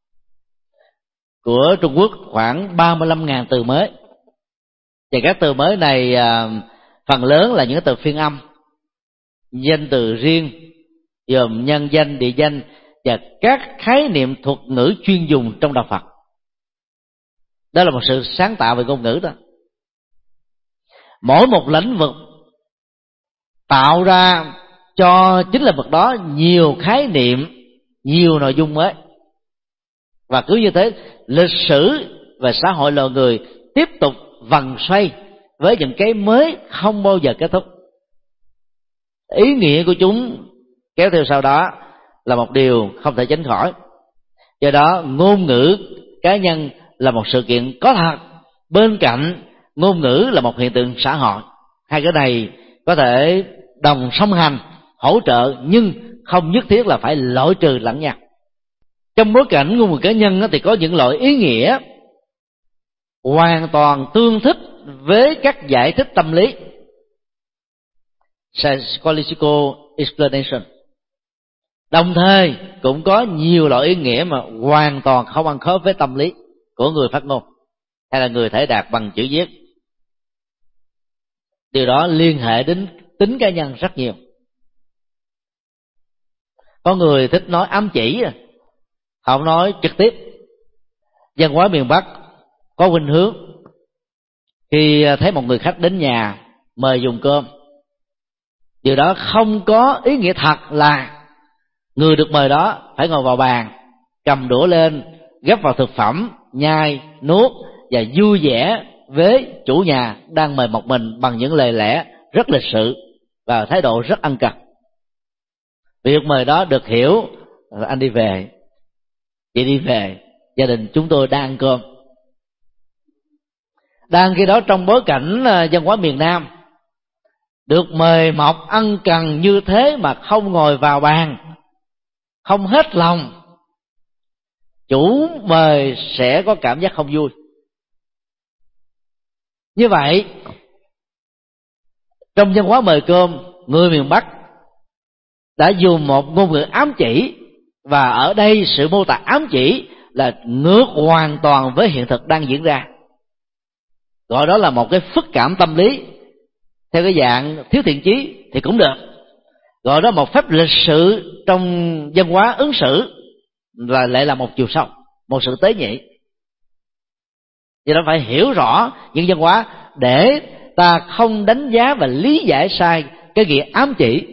của Trung Quốc khoảng ba mươi lăm nghìn từ mới. Và các từ mới này uh, phần lớn là những từ phiên âm, danh từ riêng, gồm nhân danh, địa danh và các khái niệm thuật ngữ chuyên dùng trong đạo Phật. Đó là một sự sáng tạo về ngôn ngữ đó. Mỗi một lĩnh vực tạo ra cho chính lĩnh vực đó nhiều khái niệm, nhiều nội dung mới. Và cứ như thế, lịch sử và xã hội loài người tiếp tục vần xoay với những cái mới không bao giờ kết thúc. Ý nghĩa của chúng kéo theo sau đó là một điều không thể tránh khỏi. Do đó, ngôn ngữ cá nhân là một sự kiện có thật, bên cạnh ngôn ngữ là một hiện tượng xã hội. Hai cái này có thể đồng song hành, hỗ trợ, nhưng không nhất thiết là phải loại trừ lẫn nhau. Trong bối cảnh ngôn ngữ cá nhân thì có những loại ý nghĩa hoàn toàn tương thích với các giải thích tâm lý, psychological explanation. Đồng thời cũng có nhiều loại ý nghĩa mà hoàn toàn không ăn khớp với tâm lý của người phát ngôn hay là người thể đạt bằng chữ viết. Điều đó liên hệ đến tính cá nhân rất nhiều. Có người thích nói ám chỉ, không nói trực tiếp. Văn hóa miền Bắc có khuynh hướng khi thấy một người khách đến nhà mời dùng cơm, điều đó không có ý nghĩa thật là người được mời đó phải ngồi vào bàn, cầm đũa lên, gắp vào thực phẩm, nhai, nuốt và vui vẻ với chủ nhà đang mời một mình bằng những lời lẽ rất lịch sự và thái độ rất ân cần. Việc mời đó được hiểu là anh đi về, chị đi về, gia đình chúng tôi đang ăn cơm. Đang khi đó, trong bối cảnh văn hóa miền Nam, được mời mọc ân cần như thế mà không ngồi vào bàn, không hết lòng, chủ mời sẽ có cảm giác không vui. Như vậy, trong văn hóa mời cơm, người miền Bắc đã dùng một ngôn ngữ ám chỉ, và ở đây sự mô tả ám chỉ là ngược hoàn toàn với hiện thực đang diễn ra. Gọi đó là một cái phức cảm tâm lý theo cái dạng thiếu thiện chí thì cũng được. Gọi đó một phép lịch sự trong văn hóa ứng xử là lại là một chiều sâu, một sự tế nhị. Vì đó phải hiểu rõ những văn hóa để ta không đánh giá và lý giải sai cái nghĩa ám chỉ.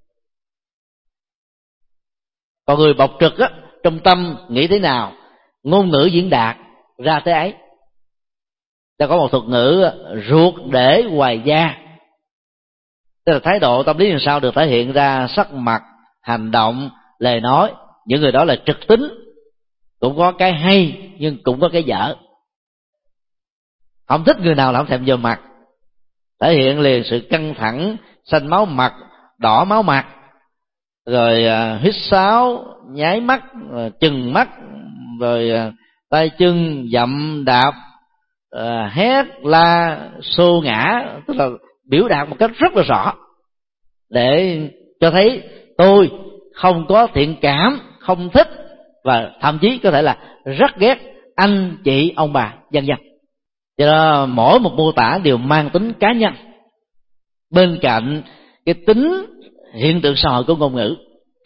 Còn người bộc trực á, trong tâm nghĩ thế nào, ngôn ngữ diễn đạt ra thế ấy. Ta có một thuật ngữ ruột để hoài da, tức là thái độ tâm lý làm sao được thể hiện ra sắc mặt, hành động, lời nói. Những người đó là trực tính, cũng có cái hay nhưng cũng có cái dở. Không thích người nào là không thèm vào mặt, thể hiện liền sự căng thẳng, xanh máu mặt, đỏ máu mặt, rồi uh, hít sáo, nháy mắt, uh, chừng mắt, rồi uh, tay chân dậm đạp, uh, hét la xô ngã, tức là biểu đạt một cách rất là rõ để cho thấy tôi không có thiện cảm, không thích, và thậm chí có thể là rất ghét anh chị ông bà vân vân. Cho nên mỗi một mô tả đều mang tính cá nhân bên cạnh cái tính hiện tượng xã hội của ngôn ngữ.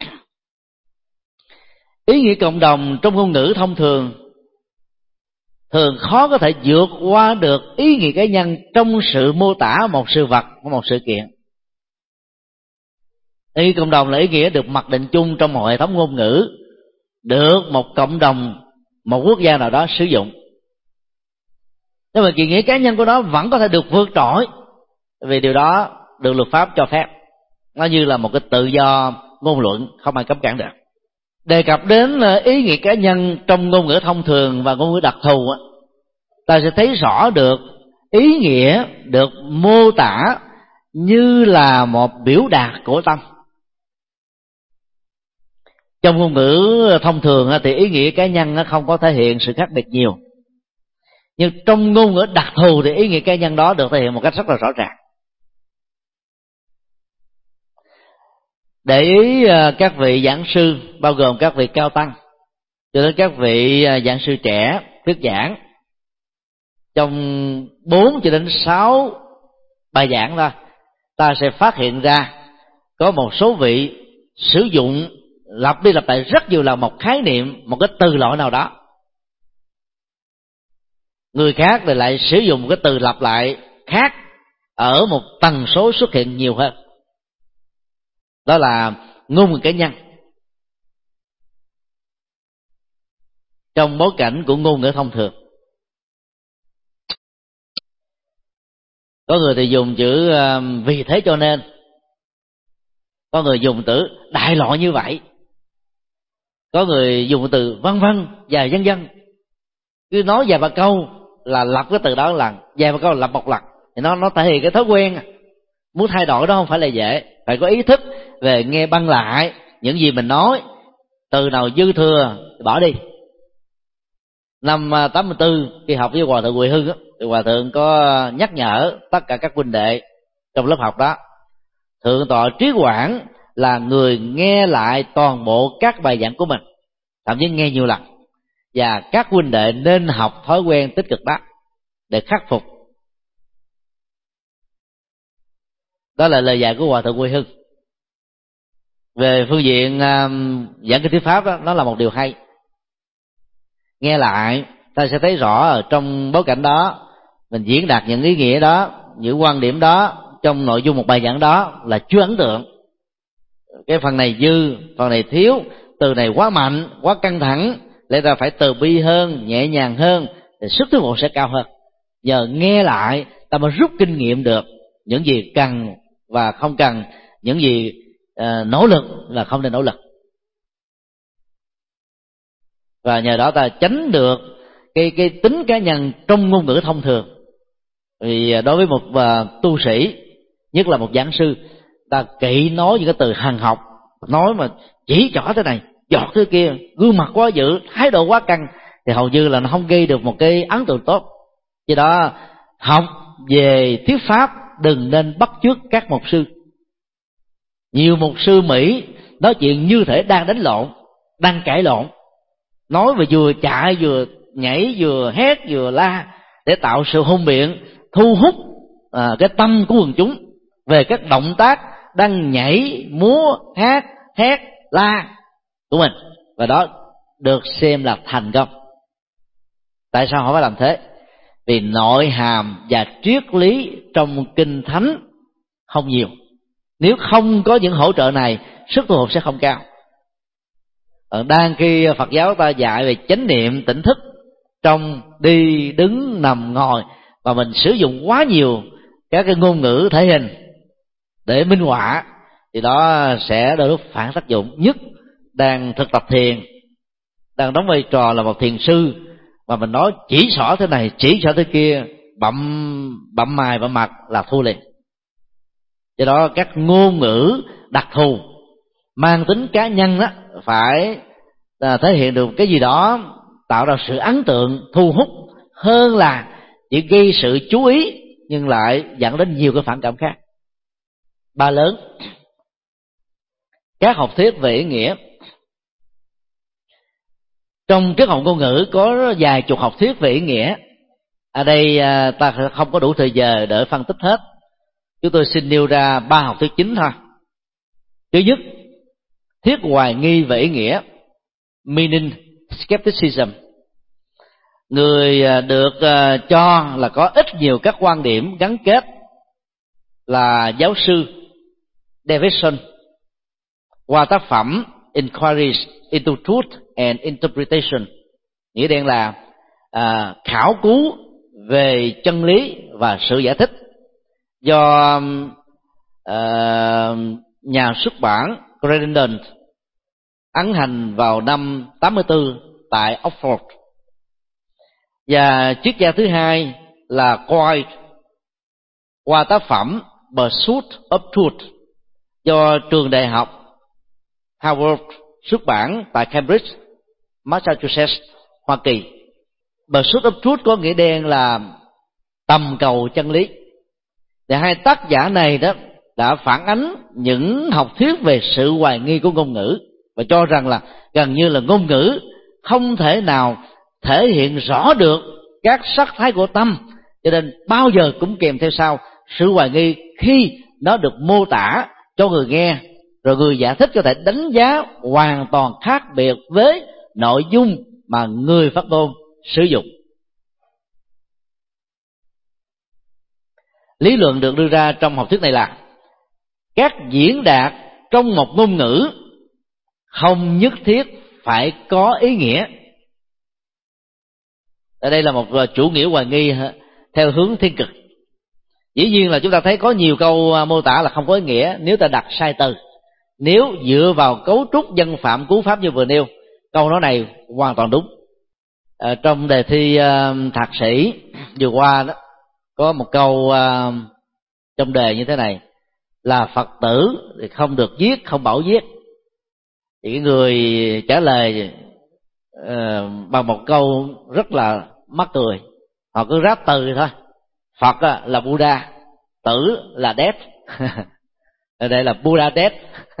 Ý nghĩa cộng đồng trong ngôn ngữ thông thường thường khó có thể vượt qua được ý nghĩa cá nhân trong sự mô tả một sự vật, một sự kiện. Ý nghĩa cộng đồng là ý nghĩa được mặc định chung trong một hệ thống ngôn ngữ, được một cộng đồng, một quốc gia nào đó sử dụng. Nhưng mà ý nghĩa cá nhân của nó vẫn có thể được vượt trội, vì điều đó được luật pháp cho phép. Nó như là một cái tự do ngôn luận, không ai cấm cản được. Đề cập đến ý nghĩa cá nhân trong ngôn ngữ thông thường và ngôn ngữ đặc thù, ta sẽ thấy rõ được ý nghĩa được mô tả như là một biểu đạt của tâm. Trong ngôn ngữ thông thường thì ý nghĩa cá nhân không có thể hiện sự khác biệt nhiều, nhưng trong ngôn ngữ đặc thù thì ý nghĩa cá nhân đó được thể hiện một cách rất là rõ ràng. Để ý các vị giảng sư, bao gồm các vị cao tăng cho đến các vị giảng sư trẻ thuyết giảng, trong bốn cho đến sáu bài giảng thôi, ta sẽ phát hiện ra có một số vị sử dụng lặp đi lặp lại rất nhiều lần một khái niệm, một cái từ loại nào đó. Người khác thì lại sử dụng một cái từ lặp lại khác ở một tần số xuất hiện nhiều hơn. Đó là ngôn ngữ cá nhân trong bối cảnh của ngôn ngữ thông thường. Có người thì dùng chữ vì thế cho nên, có người dùng từ đại loại như vậy, có người dùng từ vân vân và vân vân. Cứ nói vài ba câu là lặp cái từ đó một lần, vài ba câu là lặp một lần, thì nó nó thể hiện cái thói quen. Muốn thay đổi đó không phải là dễ, phải có ý thức về nghe băng lại những gì mình nói, từ nào dư thừa thì bỏ đi. Năm tám mươi tư khi học với Hòa thượng Huệ Hưng, thì Hòa thượng có nhắc nhở tất cả các huynh đệ trong lớp học đó, thượng tọa Trí Quảng là người nghe lại toàn bộ các bài giảng của mình, thậm chí nghe nhiều lần, và các huynh đệ nên học thói quen tích cực đó để khắc phục. Đó là lời dạy của Hòa thượng Huệ Hưng. Về phương diện uh, giảng kinh thuyết pháp đó, nó là một điều hay. Nghe lại ta sẽ thấy rõ ở trong bối cảnh đó, mình diễn đạt những ý nghĩa đó, những quan điểm đó trong nội dung một bài giảng đó là chưa ấn tượng. Cái phần này dư, phần này thiếu, từ này quá mạnh, quá căng thẳng, lẽ ra phải từ bi hơn, nhẹ nhàng hơn, thì sức thuyết phục sẽ cao hơn. Nhờ nghe lại ta mới rút kinh nghiệm được những gì cần và không cần, những gì uh, nỗ lực và không nên nỗ lực. Và nhờ đó ta tránh được cái cái tính cá nhân trong ngôn ngữ thông thường. Vì đối với một uh, tu sĩ, nhất là một giảng sư, ta kỵ nói những cái từ hàn học, nói mà chỉ trỏ thế này, giọt thế kia, gương mặt quá dữ, thái độ quá căng, thì hầu như là nó không gây được một cái ấn tượng tốt. Vì đó học về thuyết pháp đừng nên bắt chước các mục sư. Nhiều mục sư Mỹ nói chuyện như thể đang đánh lộn, đang cãi lộn, nói về vừa chạy vừa nhảy vừa hét vừa la để tạo sự hung biện, thu hút à, cái tâm của quần chúng về các động tác đang nhảy múa hát hét la của mình, và đó được xem là thành công. Tại sao họ phải làm thế? Vì nội hàm và triết lý trong kinh thánh không nhiều. Nếu không có những hỗ trợ này, sức thu hút sẽ không cao. Đang khi Phật giáo ta dạy về chánh niệm tỉnh thức trong đi đứng nằm ngồi, và mình sử dụng quá nhiều các cái ngôn ngữ thể hình để minh họa, thì đó sẽ đôi lúc phản tác dụng. Nhất đang thực tập thiền, đang đóng vai trò là một thiền sư, mà mình nói chỉ xỏ thế này chỉ xỏ thế kia, bậm bậm mài bậm mặt là thua liền. Do đó các ngôn ngữ đặc thù mang tính cá nhân đó phải thể hiện được cái gì đó tạo ra sự ấn tượng thu hút, hơn là chỉ gây sự chú ý nhưng lại dẫn đến nhiều cái phản cảm khác. Ba lớn: các học thuyết về ý nghĩa. Trong triết học ngôn ngữ có vài chục học thuyết về ý nghĩa. Ở đây ta không có đủ thời giờ để phân tích hết, chúng tôi xin nêu ra ba học thuyết chính thôi. Thứ nhất, thuyết hoài nghi về ý nghĩa, meaning skepticism. Người được cho là có ít nhiều các quan điểm gắn kết là giáo sư Davidson qua tác phẩm Inquiries into Truth and Interpretation, nghĩa đen là à, khảo cứu về chân lý và sự giải thích, do à, nhà xuất bản Credendon ấn hành vào năm tám mươi tư tại Oxford. Và triết gia thứ hai là White qua tác phẩm Pursuit of Truth do trường đại học Harvard xuất bản tại Cambridge, Massachusetts, Hoa Kỳ. Pursuit of Truth có nghĩa đen là tầm cầu chân lý. Thì hai tác giả này đó đã phản ánh những học thuyết về sự hoài nghi của ngôn ngữ, và cho rằng là gần như là ngôn ngữ không thể nào thể hiện rõ được các sắc thái của tâm, cho nên bao giờ cũng kèm theo sau sự hoài nghi khi nó được mô tả cho người nghe, rồi người giải thích có thể đánh giá hoàn toàn khác biệt với nội dung mà người phát ngôn sử dụng. Lý luận được đưa ra trong học thuyết này là các diễn đạt trong một ngôn ngữ không nhất thiết phải có ý nghĩa. Ở đây là một chủ nghĩa hoài nghi theo hướng thiên cực. Dĩ nhiên là chúng ta thấy có nhiều câu mô tả là không có ý nghĩa nếu ta đặt sai từ. Nếu dựa vào cấu trúc dân phạm cú pháp như vừa nêu, câu nói này hoàn toàn đúng. À, trong đề thi uh, thạc sĩ vừa qua đó, có một câu uh, trong đề như thế này là Phật tử thì không được giết, không bảo giết. Thì cái người trả lời uh, bằng một câu rất là mắc cười. Họ cứ ráp từ thôi. Phật uh, là Buddha, tử là death. Ở đây là Buddha death.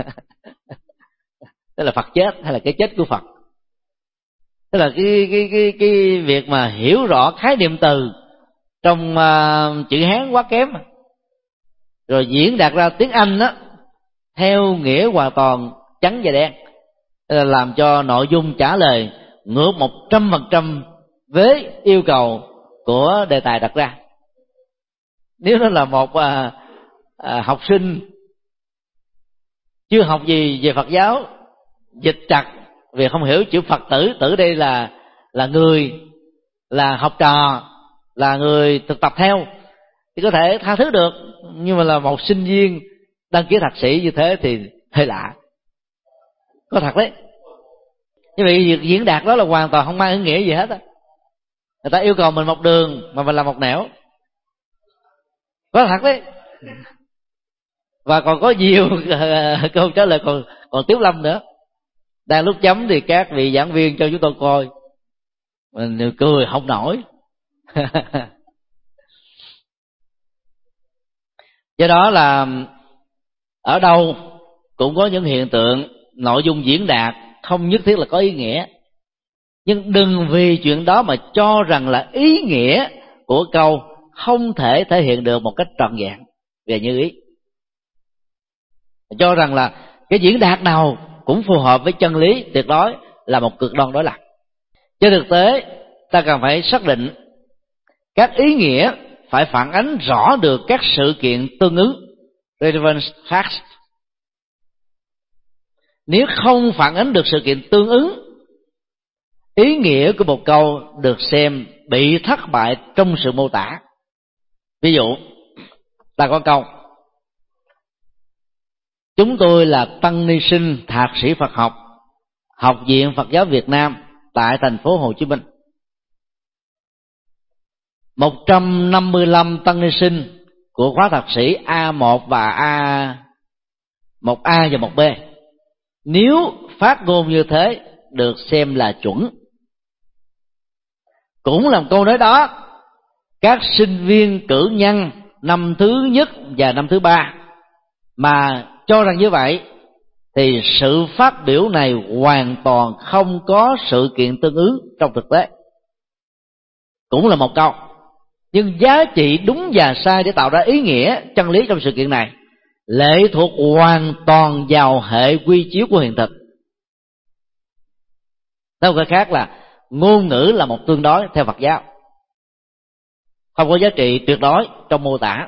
Tức là Phật chết hay là cái chết của Phật. Tức là cái cái cái cái việc mà hiểu rõ khái niệm từ trong uh, chữ Hán quá kém, rồi diễn đạt ra tiếng Anh đó theo nghĩa hoàn toàn trắng và đen, là làm cho nội dung trả lời ngược một trăm phần trăm với yêu cầu của đề tài đặt ra. Nếu nó là một uh, uh, học sinh chưa học gì về Phật giáo, dịch chặt vì không hiểu chữ Phật tử, tử đây là là người, là học trò, là người thực tập theo, thì có thể tha thứ được. Nhưng mà là một sinh viên đăng ký thạc sĩ như thế thì hơi lạ. Có thật đấy. Như vậy việc diễn đạt đó là hoàn toàn không mang ý nghĩa gì hết á. Người ta yêu cầu mình một đường mà mình làm một nẻo. Có thật đấy. Và còn có nhiều câu trả lời còn còn Tiếu Lâm nữa. Đang lúc chấm thì các vị giảng viên cho chúng tôi coi, mình cười không nổi. Do đó là ở đâu cũng có những hiện tượng nội dung diễn đạt không nhất thiết là có ý nghĩa. Nhưng đừng vì chuyện đó mà cho rằng là ý nghĩa của câu không thể thể hiện được một cách trọn vẹn và như ý. Cho rằng là cái diễn đạt nào cũng phù hợp với chân lý tuyệt đối là một cực đoan đối lập. Trên thực tế, ta cần phải xác định các ý nghĩa phải phản ánh rõ được các sự kiện tương ứng, relevant facts. Nếu không phản ánh được sự kiện tương ứng, ý nghĩa của một câu được xem bị thất bại trong sự mô tả. Ví dụ, ta có câu Chúng tôi là tăng ni sinh thạc sĩ Phật học, Học viện Phật giáo Việt Nam tại thành phố Hồ Chí Minh. một trăm năm mươi lăm tăng ni sinh của khóa thạc sĩ A một và A một A và một B, nếu phát ngôn như thế được xem là chuẩn. Cũng làm câu nói đó, các sinh viên cử nhân năm thứ nhất và năm thứ ba mà cho rằng như vậy thì sự phát biểu này hoàn toàn không có sự kiện tương ứng trong thực tế. Cũng là một câu, nhưng giá trị đúng và sai để tạo ra ý nghĩa chân lý trong sự kiện này lệ thuộc hoàn toàn vào hệ quy chiếu của hiện thực. Nói một cái khác là ngôn ngữ là một tương đối theo Phật giáo, không có giá trị tuyệt đối trong mô tả.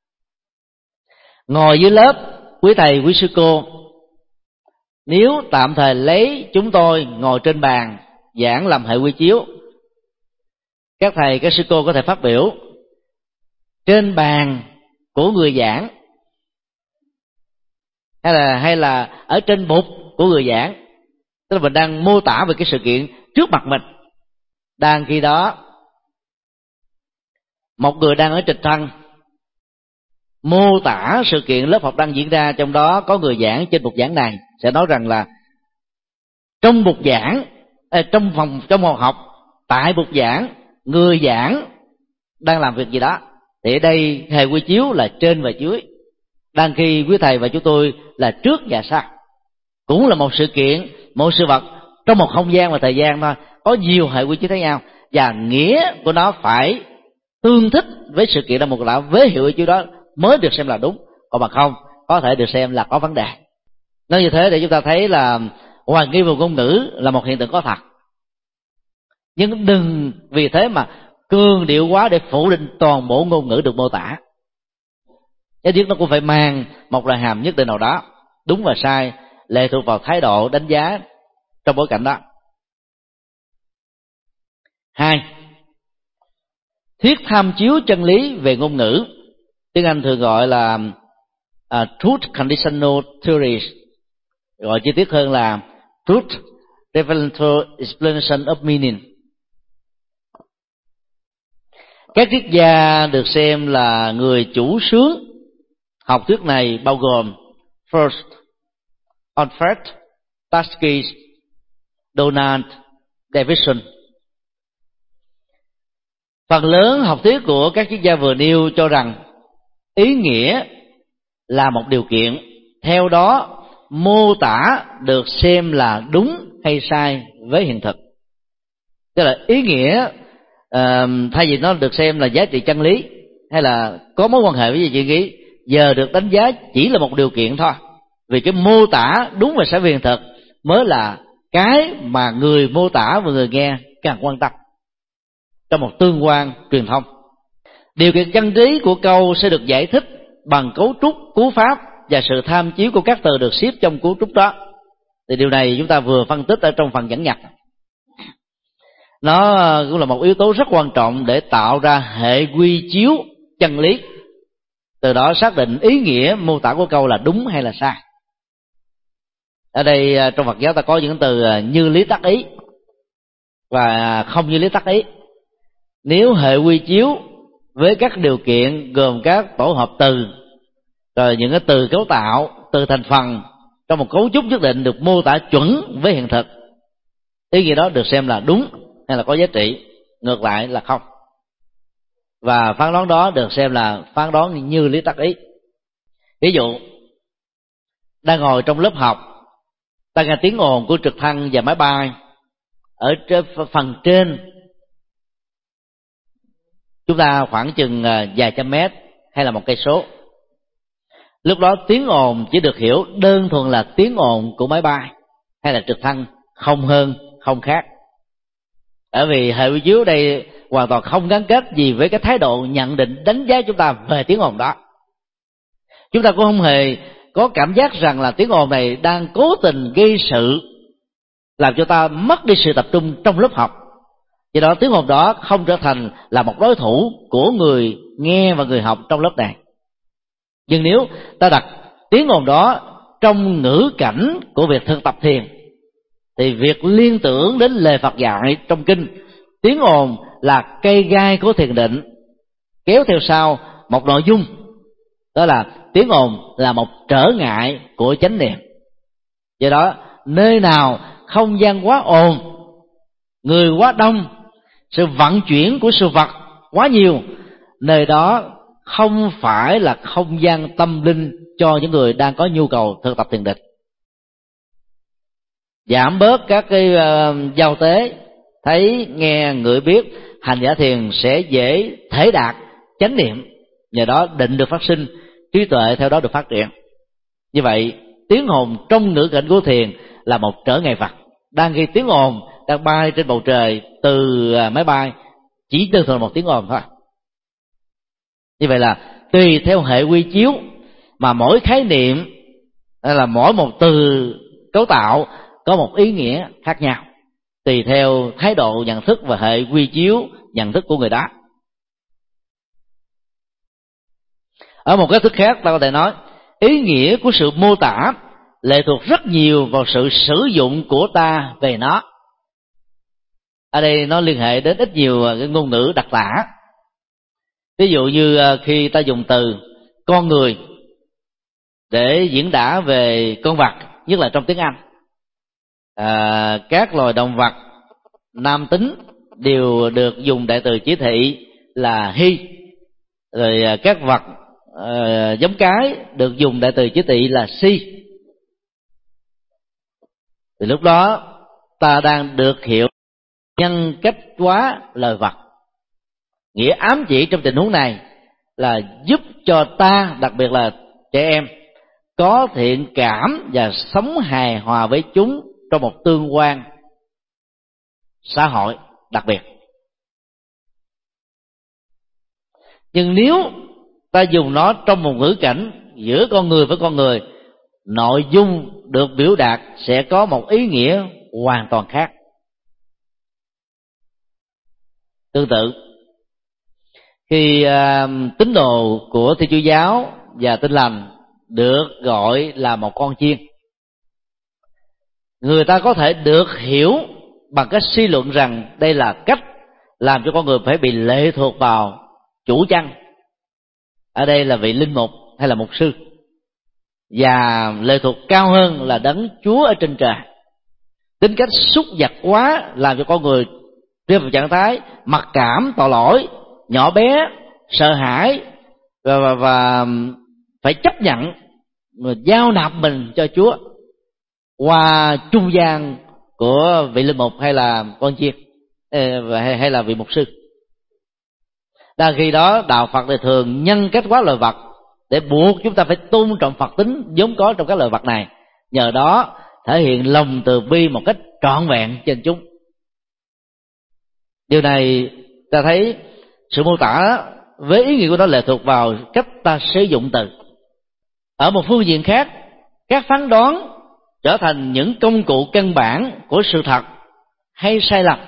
Ngồi dưới lớp, quý thầy quý sư cô, nếu tạm thời lấy chúng tôi ngồi trên bàn giảng làm hệ quy chiếu, các thầy các sư cô có thể phát biểu trên bàn của người giảng, hay là hay là ở trên bục của người giảng, tức là mình đang mô tả về cái sự kiện trước mặt mình. Đang khi đó một người đang ở trực thăng mô tả sự kiện lớp học đang diễn ra, trong đó có người giảng trên bục giảng này, sẽ nói rằng là trong bục giảng, trong phòng trong phòng học, tại bục giảng, người giảng đang làm việc gì đó. Thì ở đây hệ quy chiếu là trên và dưới, đang khi quý thầy và chúng tôi là trước và sau. Cũng là một sự kiện, một sự vật trong một không gian và thời gian thôi, có nhiều hệ quy chiếu khác nhau, và nghĩa của nó phải tương thích với sự kiện là một lão với hiệu quy chiếu đó mới được xem là đúng, còn mà không có thể được xem là có vấn đề. Nói như thế để chúng ta thấy là hoàn nghi về ngôn ngữ là một hiện tượng có thật, nhưng đừng vì thế mà cường điệu quá để phủ định toàn bộ ngôn ngữ được mô tả. Cái thiết nó cũng phải mang một lời hàm nhất định nào đó, đúng và sai lệ thuộc vào thái độ đánh giá trong bối cảnh đó. Hai, thuyết tham chiếu chân lý về ngôn ngữ, tiếng Anh thường gọi là uh, truth conditional theories, gọi chi tiết hơn là truth referential explanation of meaning. Các triết gia được xem là người chủ xướng học thuyết này bao gồm First, Alfred Tarski, Donald Davidson. Phần lớn học thuyết của các triết gia vừa nêu cho rằng ý nghĩa là một điều kiện, theo đó mô tả được xem là đúng hay sai với hiện thực. Tức là ý nghĩa uh, thay vì nó được xem là giá trị chân lý hay là có mối quan hệ với giá trị nghĩ, giờ được đánh giá chỉ là một điều kiện thôi, vì cái mô tả đúng và sai với hiện thực mới là cái mà người mô tả và người nghe càng quan tâm trong một tương quan truyền thông. Điều kiện chân lý của câu sẽ được giải thích bằng cấu trúc, cú pháp và sự tham chiếu của các từ được xếp trong cấu trúc đó. Thì điều này chúng ta vừa phân tích ở trong phần dẫn nhập. Nó cũng là một yếu tố rất quan trọng để tạo ra hệ quy chiếu chân lý, từ đó xác định ý nghĩa mô tả của câu là đúng hay là sai. Ở đây trong Phật giáo ta có những từ như lý tác ý và không như lý tác ý. Nếu hệ quy chiếu với các điều kiện gồm các tổ hợp từ, rồi những cái từ cấu tạo, từ thành phần trong một cấu trúc nhất định được mô tả chuẩn với hiện thực, ý nghĩa đó được xem là đúng hay là có giá trị, ngược lại là không. Và phán đoán đó được xem là phán đoán như lý tác ý. Ví dụ, đang ngồi trong lớp học, ta nghe tiếng ồn của trực thăng và máy bay ở trên phần trên chúng ta khoảng chừng vài trăm mét hay là một cây số. Lúc đó tiếng ồn chỉ được hiểu đơn thuần là tiếng ồn của máy bay hay là trực thăng, không hơn không khác. Bởi vì hệ quy chiếu đây hoàn toàn không gắn kết gì với cái thái độ nhận định đánh giá chúng ta về tiếng ồn đó. Chúng ta cũng không hề có cảm giác rằng là tiếng ồn này đang cố tình gây sự, làm cho ta mất đi sự tập trung trong lớp học. Do đó tiếng ồn đó không trở thành là một đối thủ của người nghe và người học trong lớp này. Nhưng nếu ta đặt tiếng ồn đó trong ngữ cảnh của việc thực tập thiền, thì việc liên tưởng đến lời Phật dạy trong kinh, tiếng ồn là cây gai của thiền định, kéo theo sau một nội dung, đó là tiếng ồn là một trở ngại của chánh niệm. Do đó, nơi nào không gian quá ồn, người quá đông, sự vận chuyển của sự vật quá nhiều, nơi đó không phải là không gian tâm linh cho những người đang có nhu cầu thực tập thiền định. Giảm bớt các cái uh, giao tế, thấy nghe ngửi biết, hành giả thiền sẽ dễ thể đạt chánh niệm, nhờ đó định được phát sinh, trí tuệ theo đó được phát triển. Như vậy, tiếng ồn trong ngữ cảnh của thiền là một trở ngại vật. Đang gây tiếng ồn, đang bay trên bầu trời từ máy bay, chỉ đơn thuần một tiếng ồn thôi. Như vậy là tùy theo hệ quy chiếu mà mỗi khái niệm hay là mỗi một từ cấu tạo có một ý nghĩa khác nhau, tùy theo thái độ nhận thức và hệ quy chiếu nhận thức của người đó. Ở một cái thức khác, ta có thể nói ý nghĩa của sự mô tả lệ thuộc rất nhiều vào sự sử dụng của ta về nó. Ở đây nó liên hệ đến ít nhiều cái ngôn ngữ đặc tả. Ví dụ như khi ta dùng từ con người để diễn tả về con vật, nhất là trong tiếng Anh, à, các loài động vật nam tính đều được dùng đại từ chỉ thị là he, rồi các vật à, giống cái được dùng đại từ chỉ thị là she. Thì lúc đó ta đang được hiểu nhân cách hóa lời vật. Nghĩa ám chỉ trong tình huống này là giúp cho ta, đặc biệt là trẻ em, có thiện cảm và sống hài hòa với chúng trong một tương quan xã hội đặc biệt. Nhưng nếu ta dùng nó trong một ngữ cảnh giữa con người với con người, nội dung được biểu đạt sẽ có một ý nghĩa hoàn toàn khác. Tương tự, khi uh, tín đồ của Thiên Chúa giáo và Tin lành được gọi là một con chiên, người ta có thể được hiểu bằng cách suy luận rằng đây là cách làm cho con người phải bị lệ thuộc vào chủ chăn, ở đây là vị linh mục hay là mục sư, và lệ thuộc cao hơn là đấng Chúa ở trên trời. Tính cách súc vật quá làm cho con người rơi vào trạng thái mặc cảm, tội lỗi, nhỏ bé, sợ hãi và, và, và phải chấp nhận giao nạp mình cho Chúa qua trung gian của vị linh mục hay là con chiên hay, hay là vị mục sư. Đa khi đó đạo Phật thì thường nhân cách hóa lời vật để buộc chúng ta phải tôn trọng Phật tính vốn có trong các lời vật này, nhờ đó thể hiện lòng từ bi một cách trọn vẹn trên chúng. Điều này ta thấy sự mô tả với ý nghĩa của nó lệ thuộc vào cách ta sử dụng từ. Ở một phương diện khác, các phán đoán trở thành những công cụ căn bản của sự thật hay sai lầm.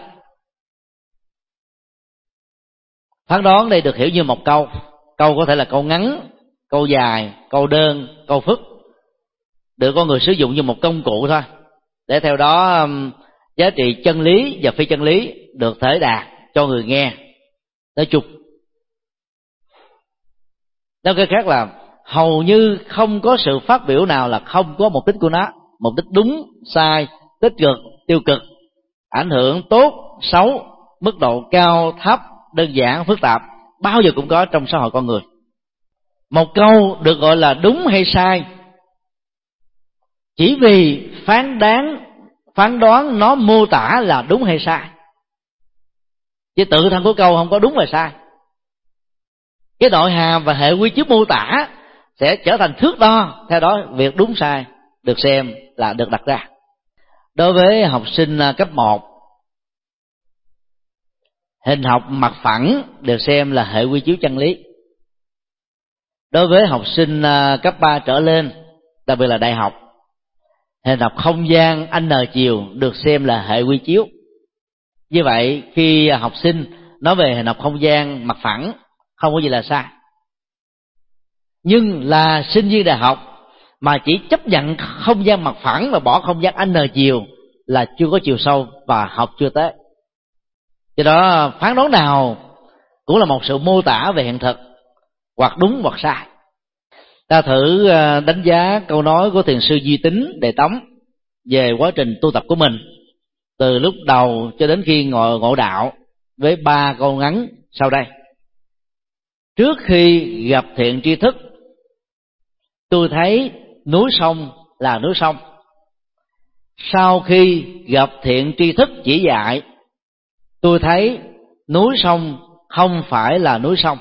Phán đoán đây được hiểu như một câu, câu có thể là câu ngắn, câu dài, câu đơn, câu phức, được con người sử dụng như một công cụ thôi, để theo đó um, giá trị chân lý và phi chân lý được thể đạt cho người nghe nói chung. Nói cách khác là hầu như không có sự phát biểu nào là không có mục đích của nó, mục đích đúng, sai, tích cực, tiêu cực, ảnh hưởng tốt, xấu, mức độ cao, thấp, đơn giản, phức tạp, bao giờ cũng có trong xã hội con người. Một câu được gọi là đúng hay sai chỉ vì phán đoán phán đoán nó mô tả là đúng hay sai, chứ tự thân của câu không có đúng và sai. Cái nội hàm và hệ quy chiếu mô tả sẽ trở thành thước đo, theo đó việc đúng sai được xem là được đặt ra. Đối với học sinh cấp một, hình học mặt phẳng được xem là hệ quy chiếu chân lý. Đối với học sinh cấp ba trở lên, đặc biệt là đại học, hình học không gian n chiều được xem là hệ quy chiếu. Như vậy khi học sinh nói về hình học không gian mặt phẳng không có gì là sai. Nhưng là sinh viên đại học mà chỉ chấp nhận không gian mặt phẳng và bỏ không gian n chiều là chưa có chiều sâu và học chưa tới. Do đó phán đoán nào cũng là một sự mô tả về hiện thực, hoặc đúng hoặc sai. Ta thử đánh giá câu nói của thiền sư Duy Tín Đề Tống về quá trình tu tập của mình từ lúc đầu cho đến khi ngộ, ngộ đạo với ba câu ngắn sau đây. Trước khi gặp thiện tri thức, tôi thấy núi sông là núi sông. Sau khi gặp thiện tri thức chỉ dạy, tôi thấy núi sông không phải là núi sông.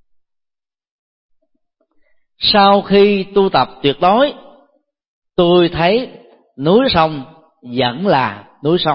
Sau khi tu tập tuyệt đối, tôi thấy núi sông vẫn là núi sông.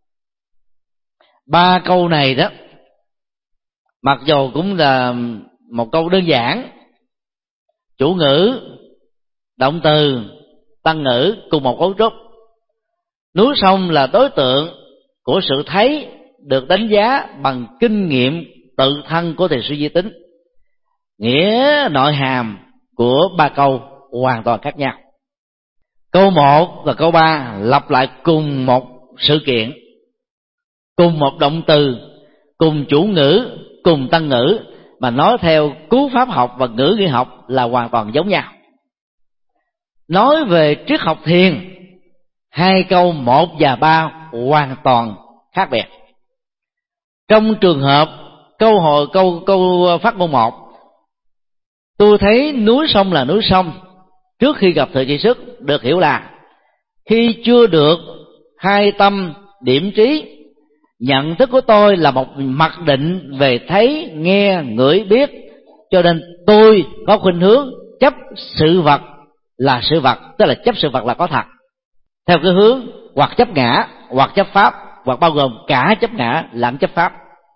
Ba câu này đó, mặc dù cũng là một câu đơn giản, chủ ngữ, động từ, tăng ngữ cùng một cấu trúc. Núi sông là đối tượng của sự thấy được đánh giá bằng kinh nghiệm tự thân của thiền sư Duy Tín. Nghĩa nội hàm của ba câu hoàn toàn khác nhau. Câu một và câu ba lặp lại cùng một sự kiện, cùng một động từ, cùng chủ ngữ, cùng tăng ngữ, mà nói theo cú pháp học và ngữ nghĩa học là hoàn toàn giống nhau. Nói về triết học thiền, hai câu một và ba hoàn toàn khác biệt. Trong trường hợp câu hồi câu câu phát ngôn một, tôi thấy núi sông là núi sông trước khi gặp thiện tri thức, được hiểu là khi chưa được hai tâm điểm trí, nhận thức của tôi là một mặc định về thấy, nghe, ngửi, biết, cho nên tôi có khuynh hướng chấp sự vật là sự vật, tức là chấp sự vật là có thật, theo cái hướng hoặc chấp ngã, hoặc chấp pháp, hoặc bao gồm cả chấp ngã lẫn chấp pháp.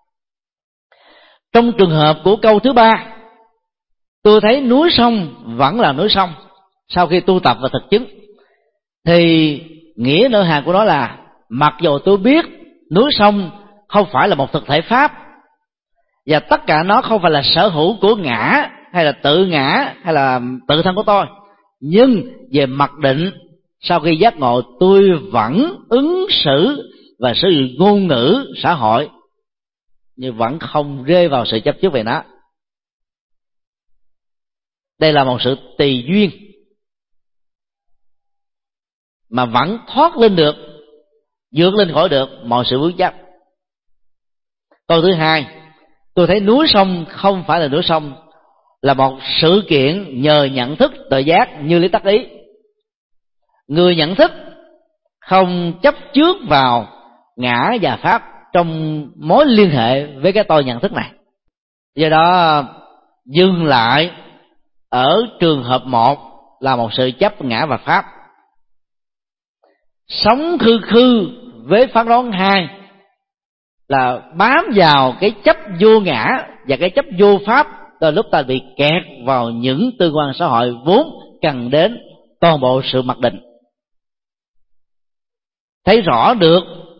Trong trường hợp của câu thứ ba, tôi thấy núi sông vẫn là núi sông sau khi tu tập và thực chứng, thì nghĩa nội hàm của nó là mặc dù tôi biết núi sông không phải là một thực thể pháp, và tất cả nó không phải là sở hữu của ngã hay là tự ngã hay là tự thân của tôi, nhưng về mặc định sau khi giác ngộ tôi vẫn ứng xử và sử dụng ngôn ngữ xã hội, nhưng vẫn không rơi vào sự chấp trước về nó. Đây là một sự tùy duyên mà vẫn thoát lên được, vượt lên khỏi được mọi sự vướng chấp. Câu thứ hai, tôi thấy núi sông không phải là núi sông, là một sự kiện nhờ nhận thức tự giác như lý tắc ý. Người nhận thức không chấp trước vào ngã và pháp trong mối liên hệ với cái tôi nhận thức này. Do đó dừng lại ở trường hợp một là một sự chấp ngã và pháp. Sống khư khư với phán đoán hai là bám vào cái chấp vô ngã và cái chấp vô pháp, tới lúc ta bị kẹt vào những tương quan xã hội vốn cần đến toàn bộ sự mặc định. Thấy rõ được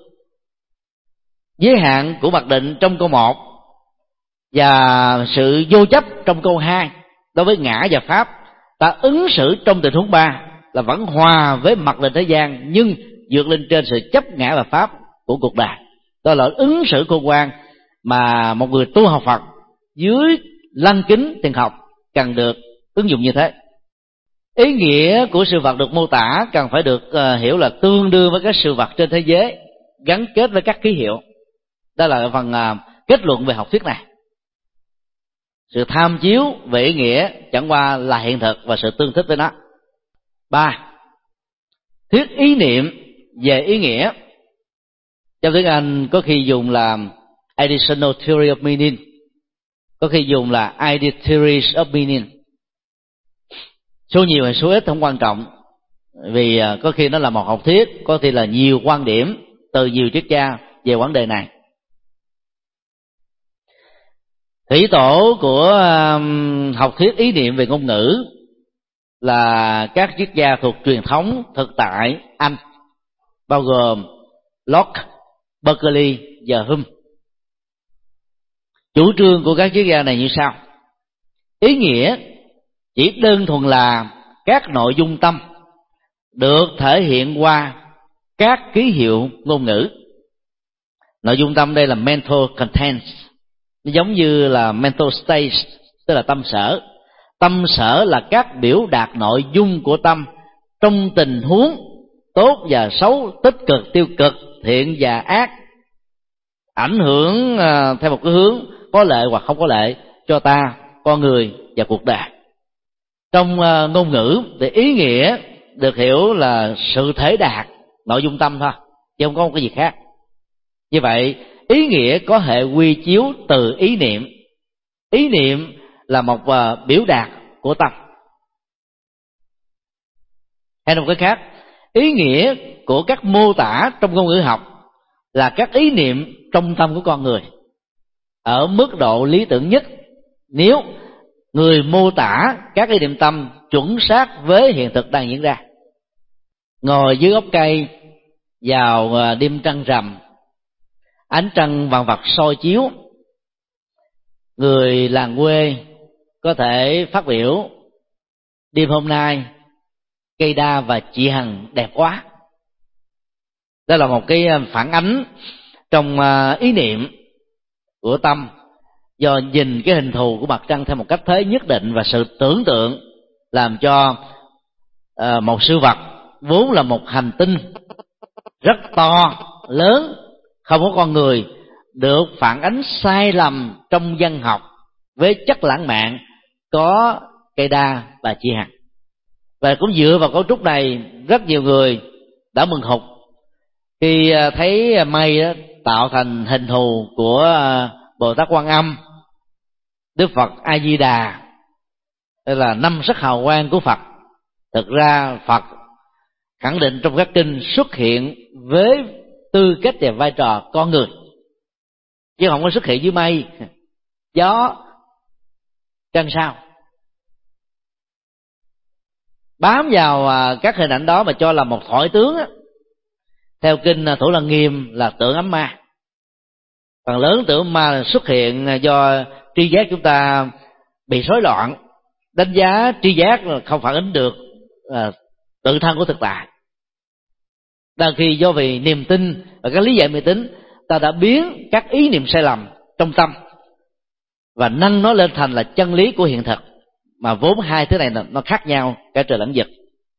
giới hạn của mặc định trong câu một và sự vô chấp trong câu hai đối với ngã và pháp, ta ứng xử trong tình huống ba là vẫn hòa với mặc định thế gian nhưng vượt lên trên sự chấp ngã và pháp của cuộc đời. Đó là ứng xử khôn ngoan mà một người tu học Phật dưới lăng kính tiền học cần được ứng dụng như thế. Ý nghĩa của sự vật được mô tả cần phải được uh, hiểu là tương đương với các sự vật trên thế giới, gắn kết với các ký hiệu. Đó là phần uh, kết luận về học thuyết này. Sự tham chiếu về ý nghĩa chẳng qua là hiện thực và sự tương thích với nó. Ba, thuyết ý niệm về ý nghĩa. Trong tiếng Anh có khi dùng là additional theory of meaning, có khi dùng là idea theories of meaning. Số nhiều hay số ít không quan trọng, vì có khi nó là một học thuyết, có khi là nhiều quan điểm từ nhiều triết gia về vấn đề này. Thủy tổ của học thuyết ý niệm về ngôn ngữ là các triết gia thuộc truyền thống thực tại Anh, bao gồm Locke, Berkeley và Hume. Chủ trương của các triết gia này như sau: ý nghĩa chỉ đơn thuần là các nội dung tâm được thể hiện qua các ký hiệu ngôn ngữ. Nội dung tâm đây là mental contents, giống như là mental state, tức là tâm sở. Tâm sở là các biểu đạt nội dung của tâm trong tình huống tốt và xấu, tích cực, tiêu cực, thiện và ác, ảnh hưởng uh, theo một cái hướng có lợi hoặc không có lợi cho ta, con người và cuộc đời. Trong uh, ngôn ngữ thì ý nghĩa được hiểu là sự thể đạt nội dung tâm thôi, chứ không có một cái gì khác. Như vậy, ý nghĩa có hệ quy chiếu từ ý niệm. Ý niệm là một uh, biểu đạt của tâm. Hay một cái khác, ý nghĩa của các mô tả trong ngôn ngữ học là các ý niệm trong tâm của con người ở mức độ lý tưởng nhất, nếu người mô tả các ý niệm tâm chuẩn xác với hiện thực đang diễn ra. Ngồi dưới gốc cây vào đêm trăng rằm, ánh trăng vàng vặc soi chiếu, người làng quê có thể phát biểu: đêm hôm nay cây đa và chị Hằng đẹp quá. Đó là một cái phản ánh trong ý niệm của tâm, do nhìn cái hình thù của mặt trăng theo một cách thế nhất định và sự tưởng tượng làm cho một sự vật vốn là một hành tinh rất to, lớn, không có con người, được phản ánh sai lầm trong văn học với chất lãng mạn có cây đa và chị Hằng. Và cũng dựa vào cấu trúc này, rất nhiều người đã mừng hụt khi thấy mây tạo thành hình thù của Bồ Tát Quan Âm, Đức Phật A Di Đà, đây là năm sắc hào quang của Phật. Thực ra Phật khẳng định trong các kinh xuất hiện với tư cách và vai trò con người, chứ không có xuất hiện dưới mây, gió, trăng sao. Bám vào các hình ảnh đó mà cho là một thỏi tướng á, theo kinh Thủ Lăng Nghiêm là tượng ấm ma. Phần lớn tượng ma xuất hiện do tri giác chúng ta bị rối loạn, đánh giá tri giác là không phản ánh được à, tự thân của thực tại. Đang khi do vì niềm tin và các lý giải mê tín, ta đã biến các ý niệm sai lầm trong tâm và nâng nó lên thành là chân lý của hiện thực, mà vốn hai thứ này nó khác nhau cả trời lẫn vực.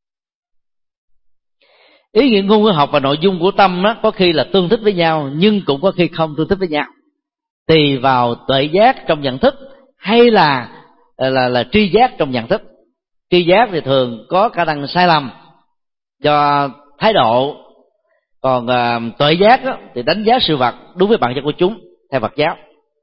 Ý nghĩa ngôn ngữ học và nội dung của tâm đó, có khi là tương thích với nhau, nhưng cũng có khi không tương thích với nhau, tùy vào tuệ giác trong nhận thức hay là là, là, là tri giác trong nhận thức. Tri giác thì thường có khả năng sai lầm do thái độ, còn uh, tuệ giác đó, thì đánh giá sự vật đúng với bản chất của chúng theo Phật giáo.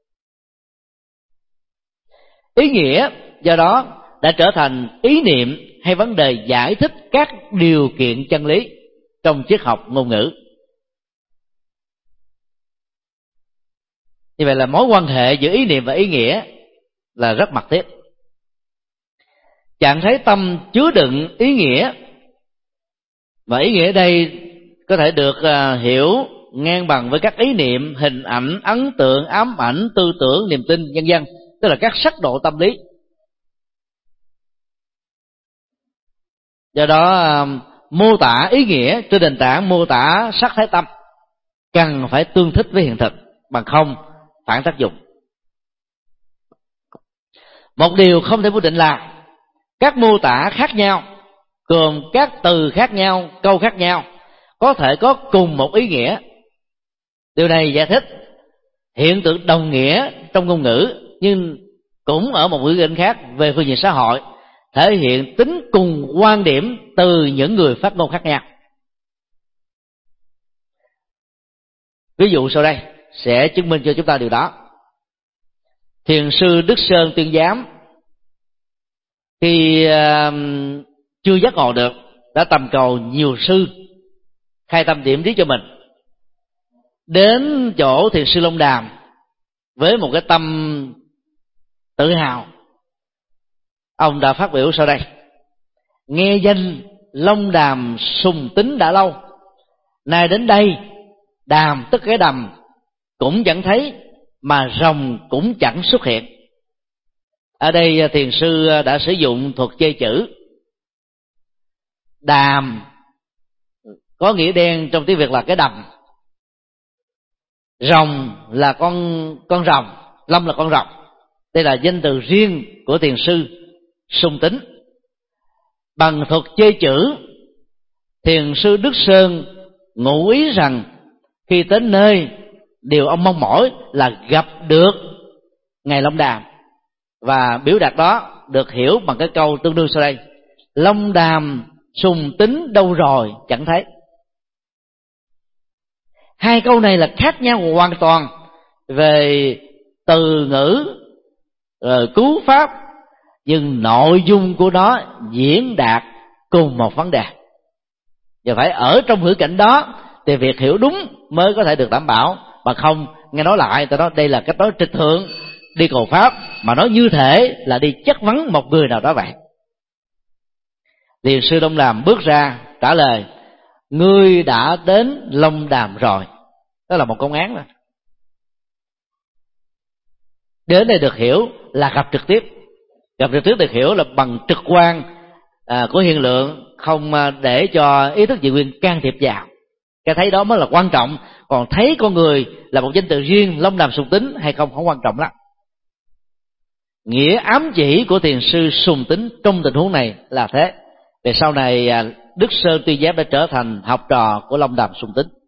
Ý nghĩa do đó đã trở thành ý niệm hay vấn đề giải thích các điều kiện chân lý trong triết học ngôn ngữ. Như vậy là mối quan hệ giữa ý niệm và ý nghĩa là rất mật thiết. Trạng thái tâm chứa đựng ý nghĩa, và ý nghĩa đây có thể được uh, hiểu ngang bằng với các ý niệm, hình ảnh, ấn tượng, ám ảnh, tư tưởng, niềm tin, vân vân, tức là các sắc độ tâm lý. Do đó uh, mô tả ý nghĩa trên nền tảng mô tả sắc thái tâm cần phải tương thích với hiện thực, bằng không phản tác dụng. Một điều không thể phủ định là các mô tả khác nhau, gồm các từ khác nhau, câu khác nhau, có thể có cùng một ý nghĩa. Điều này giải thích hiện tượng đồng nghĩa trong ngôn ngữ, nhưng cũng ở một ngữ cảnh khác về phương diện xã hội, thể hiện tính cùng quan điểm từ những người phát ngôn khác nhau. Ví dụ sau đây sẽ chứng minh cho chúng ta điều đó. Thiền sư Đức Sơn Tuyên Giám khi uh, chưa giác ngộ được đã tầm cầu nhiều sư khai tâm điểm trí cho mình. Đến chỗ thiền sư Long Đàm với một cái tâm tự hào, ông đã phát biểu sau đây: nghe danh Long Đàm sùng tính đã lâu, nay đến đây đàm tức cái đầm cũng chẳng thấy, mà rồng cũng chẳng xuất hiện. Ở đây thiền sư đã sử dụng thuật chơi chữ, Đàm có nghĩa đen trong tiếng Việt là cái đầm, rồng là con con rồng, Lâm là con rồng. Đây là danh từ riêng của thiền sư Sùng Tính. Bằng thuật chơi chữ, thiền sư Đức Sơn ngụ ý rằng khi đến nơi, điều ông mong mỏi là gặp được ngài Long Đàm, và biểu đạt đó được hiểu bằng cái câu tương đương sau đây: Long Đàm Sùng Tính đâu rồi chẳng thấy. Hai câu này là khác nhau hoàn toàn về từ ngữ, rồi cú pháp, nhưng nội dung của nó diễn đạt cùng một vấn đề. Và phải ở trong ngữ cảnh đó thì việc hiểu đúng mới có thể được đảm bảo, mà không nghe nói lại ta nói đây là cách nói trịch thượng, đi cầu pháp, mà nói như thể là đi chất vấn một người nào đó vậy. Thiền sư Long Đàm bước ra trả lời: ngươi đã đến Long Đàm rồi. Đó là một công án rồi. Đến đây được hiểu là gặp trực tiếp. Gặp trực tiếp được hiểu là bằng trực quan à, của hiện lượng, không để cho ý thức dị nguyên can thiệp vào. Cái thấy đó mới là quan trọng. Còn thấy con người là một danh từ riêng, Long Đàm Sùng Tính hay không không quan trọng lắm. Nghĩa ám chỉ của thiền sư Sùng Tính trong tình huống này là thế. Về sau này Đức Sơn Tuyên Giáp đã trở thành học trò của Long Đàm Sùng Tính.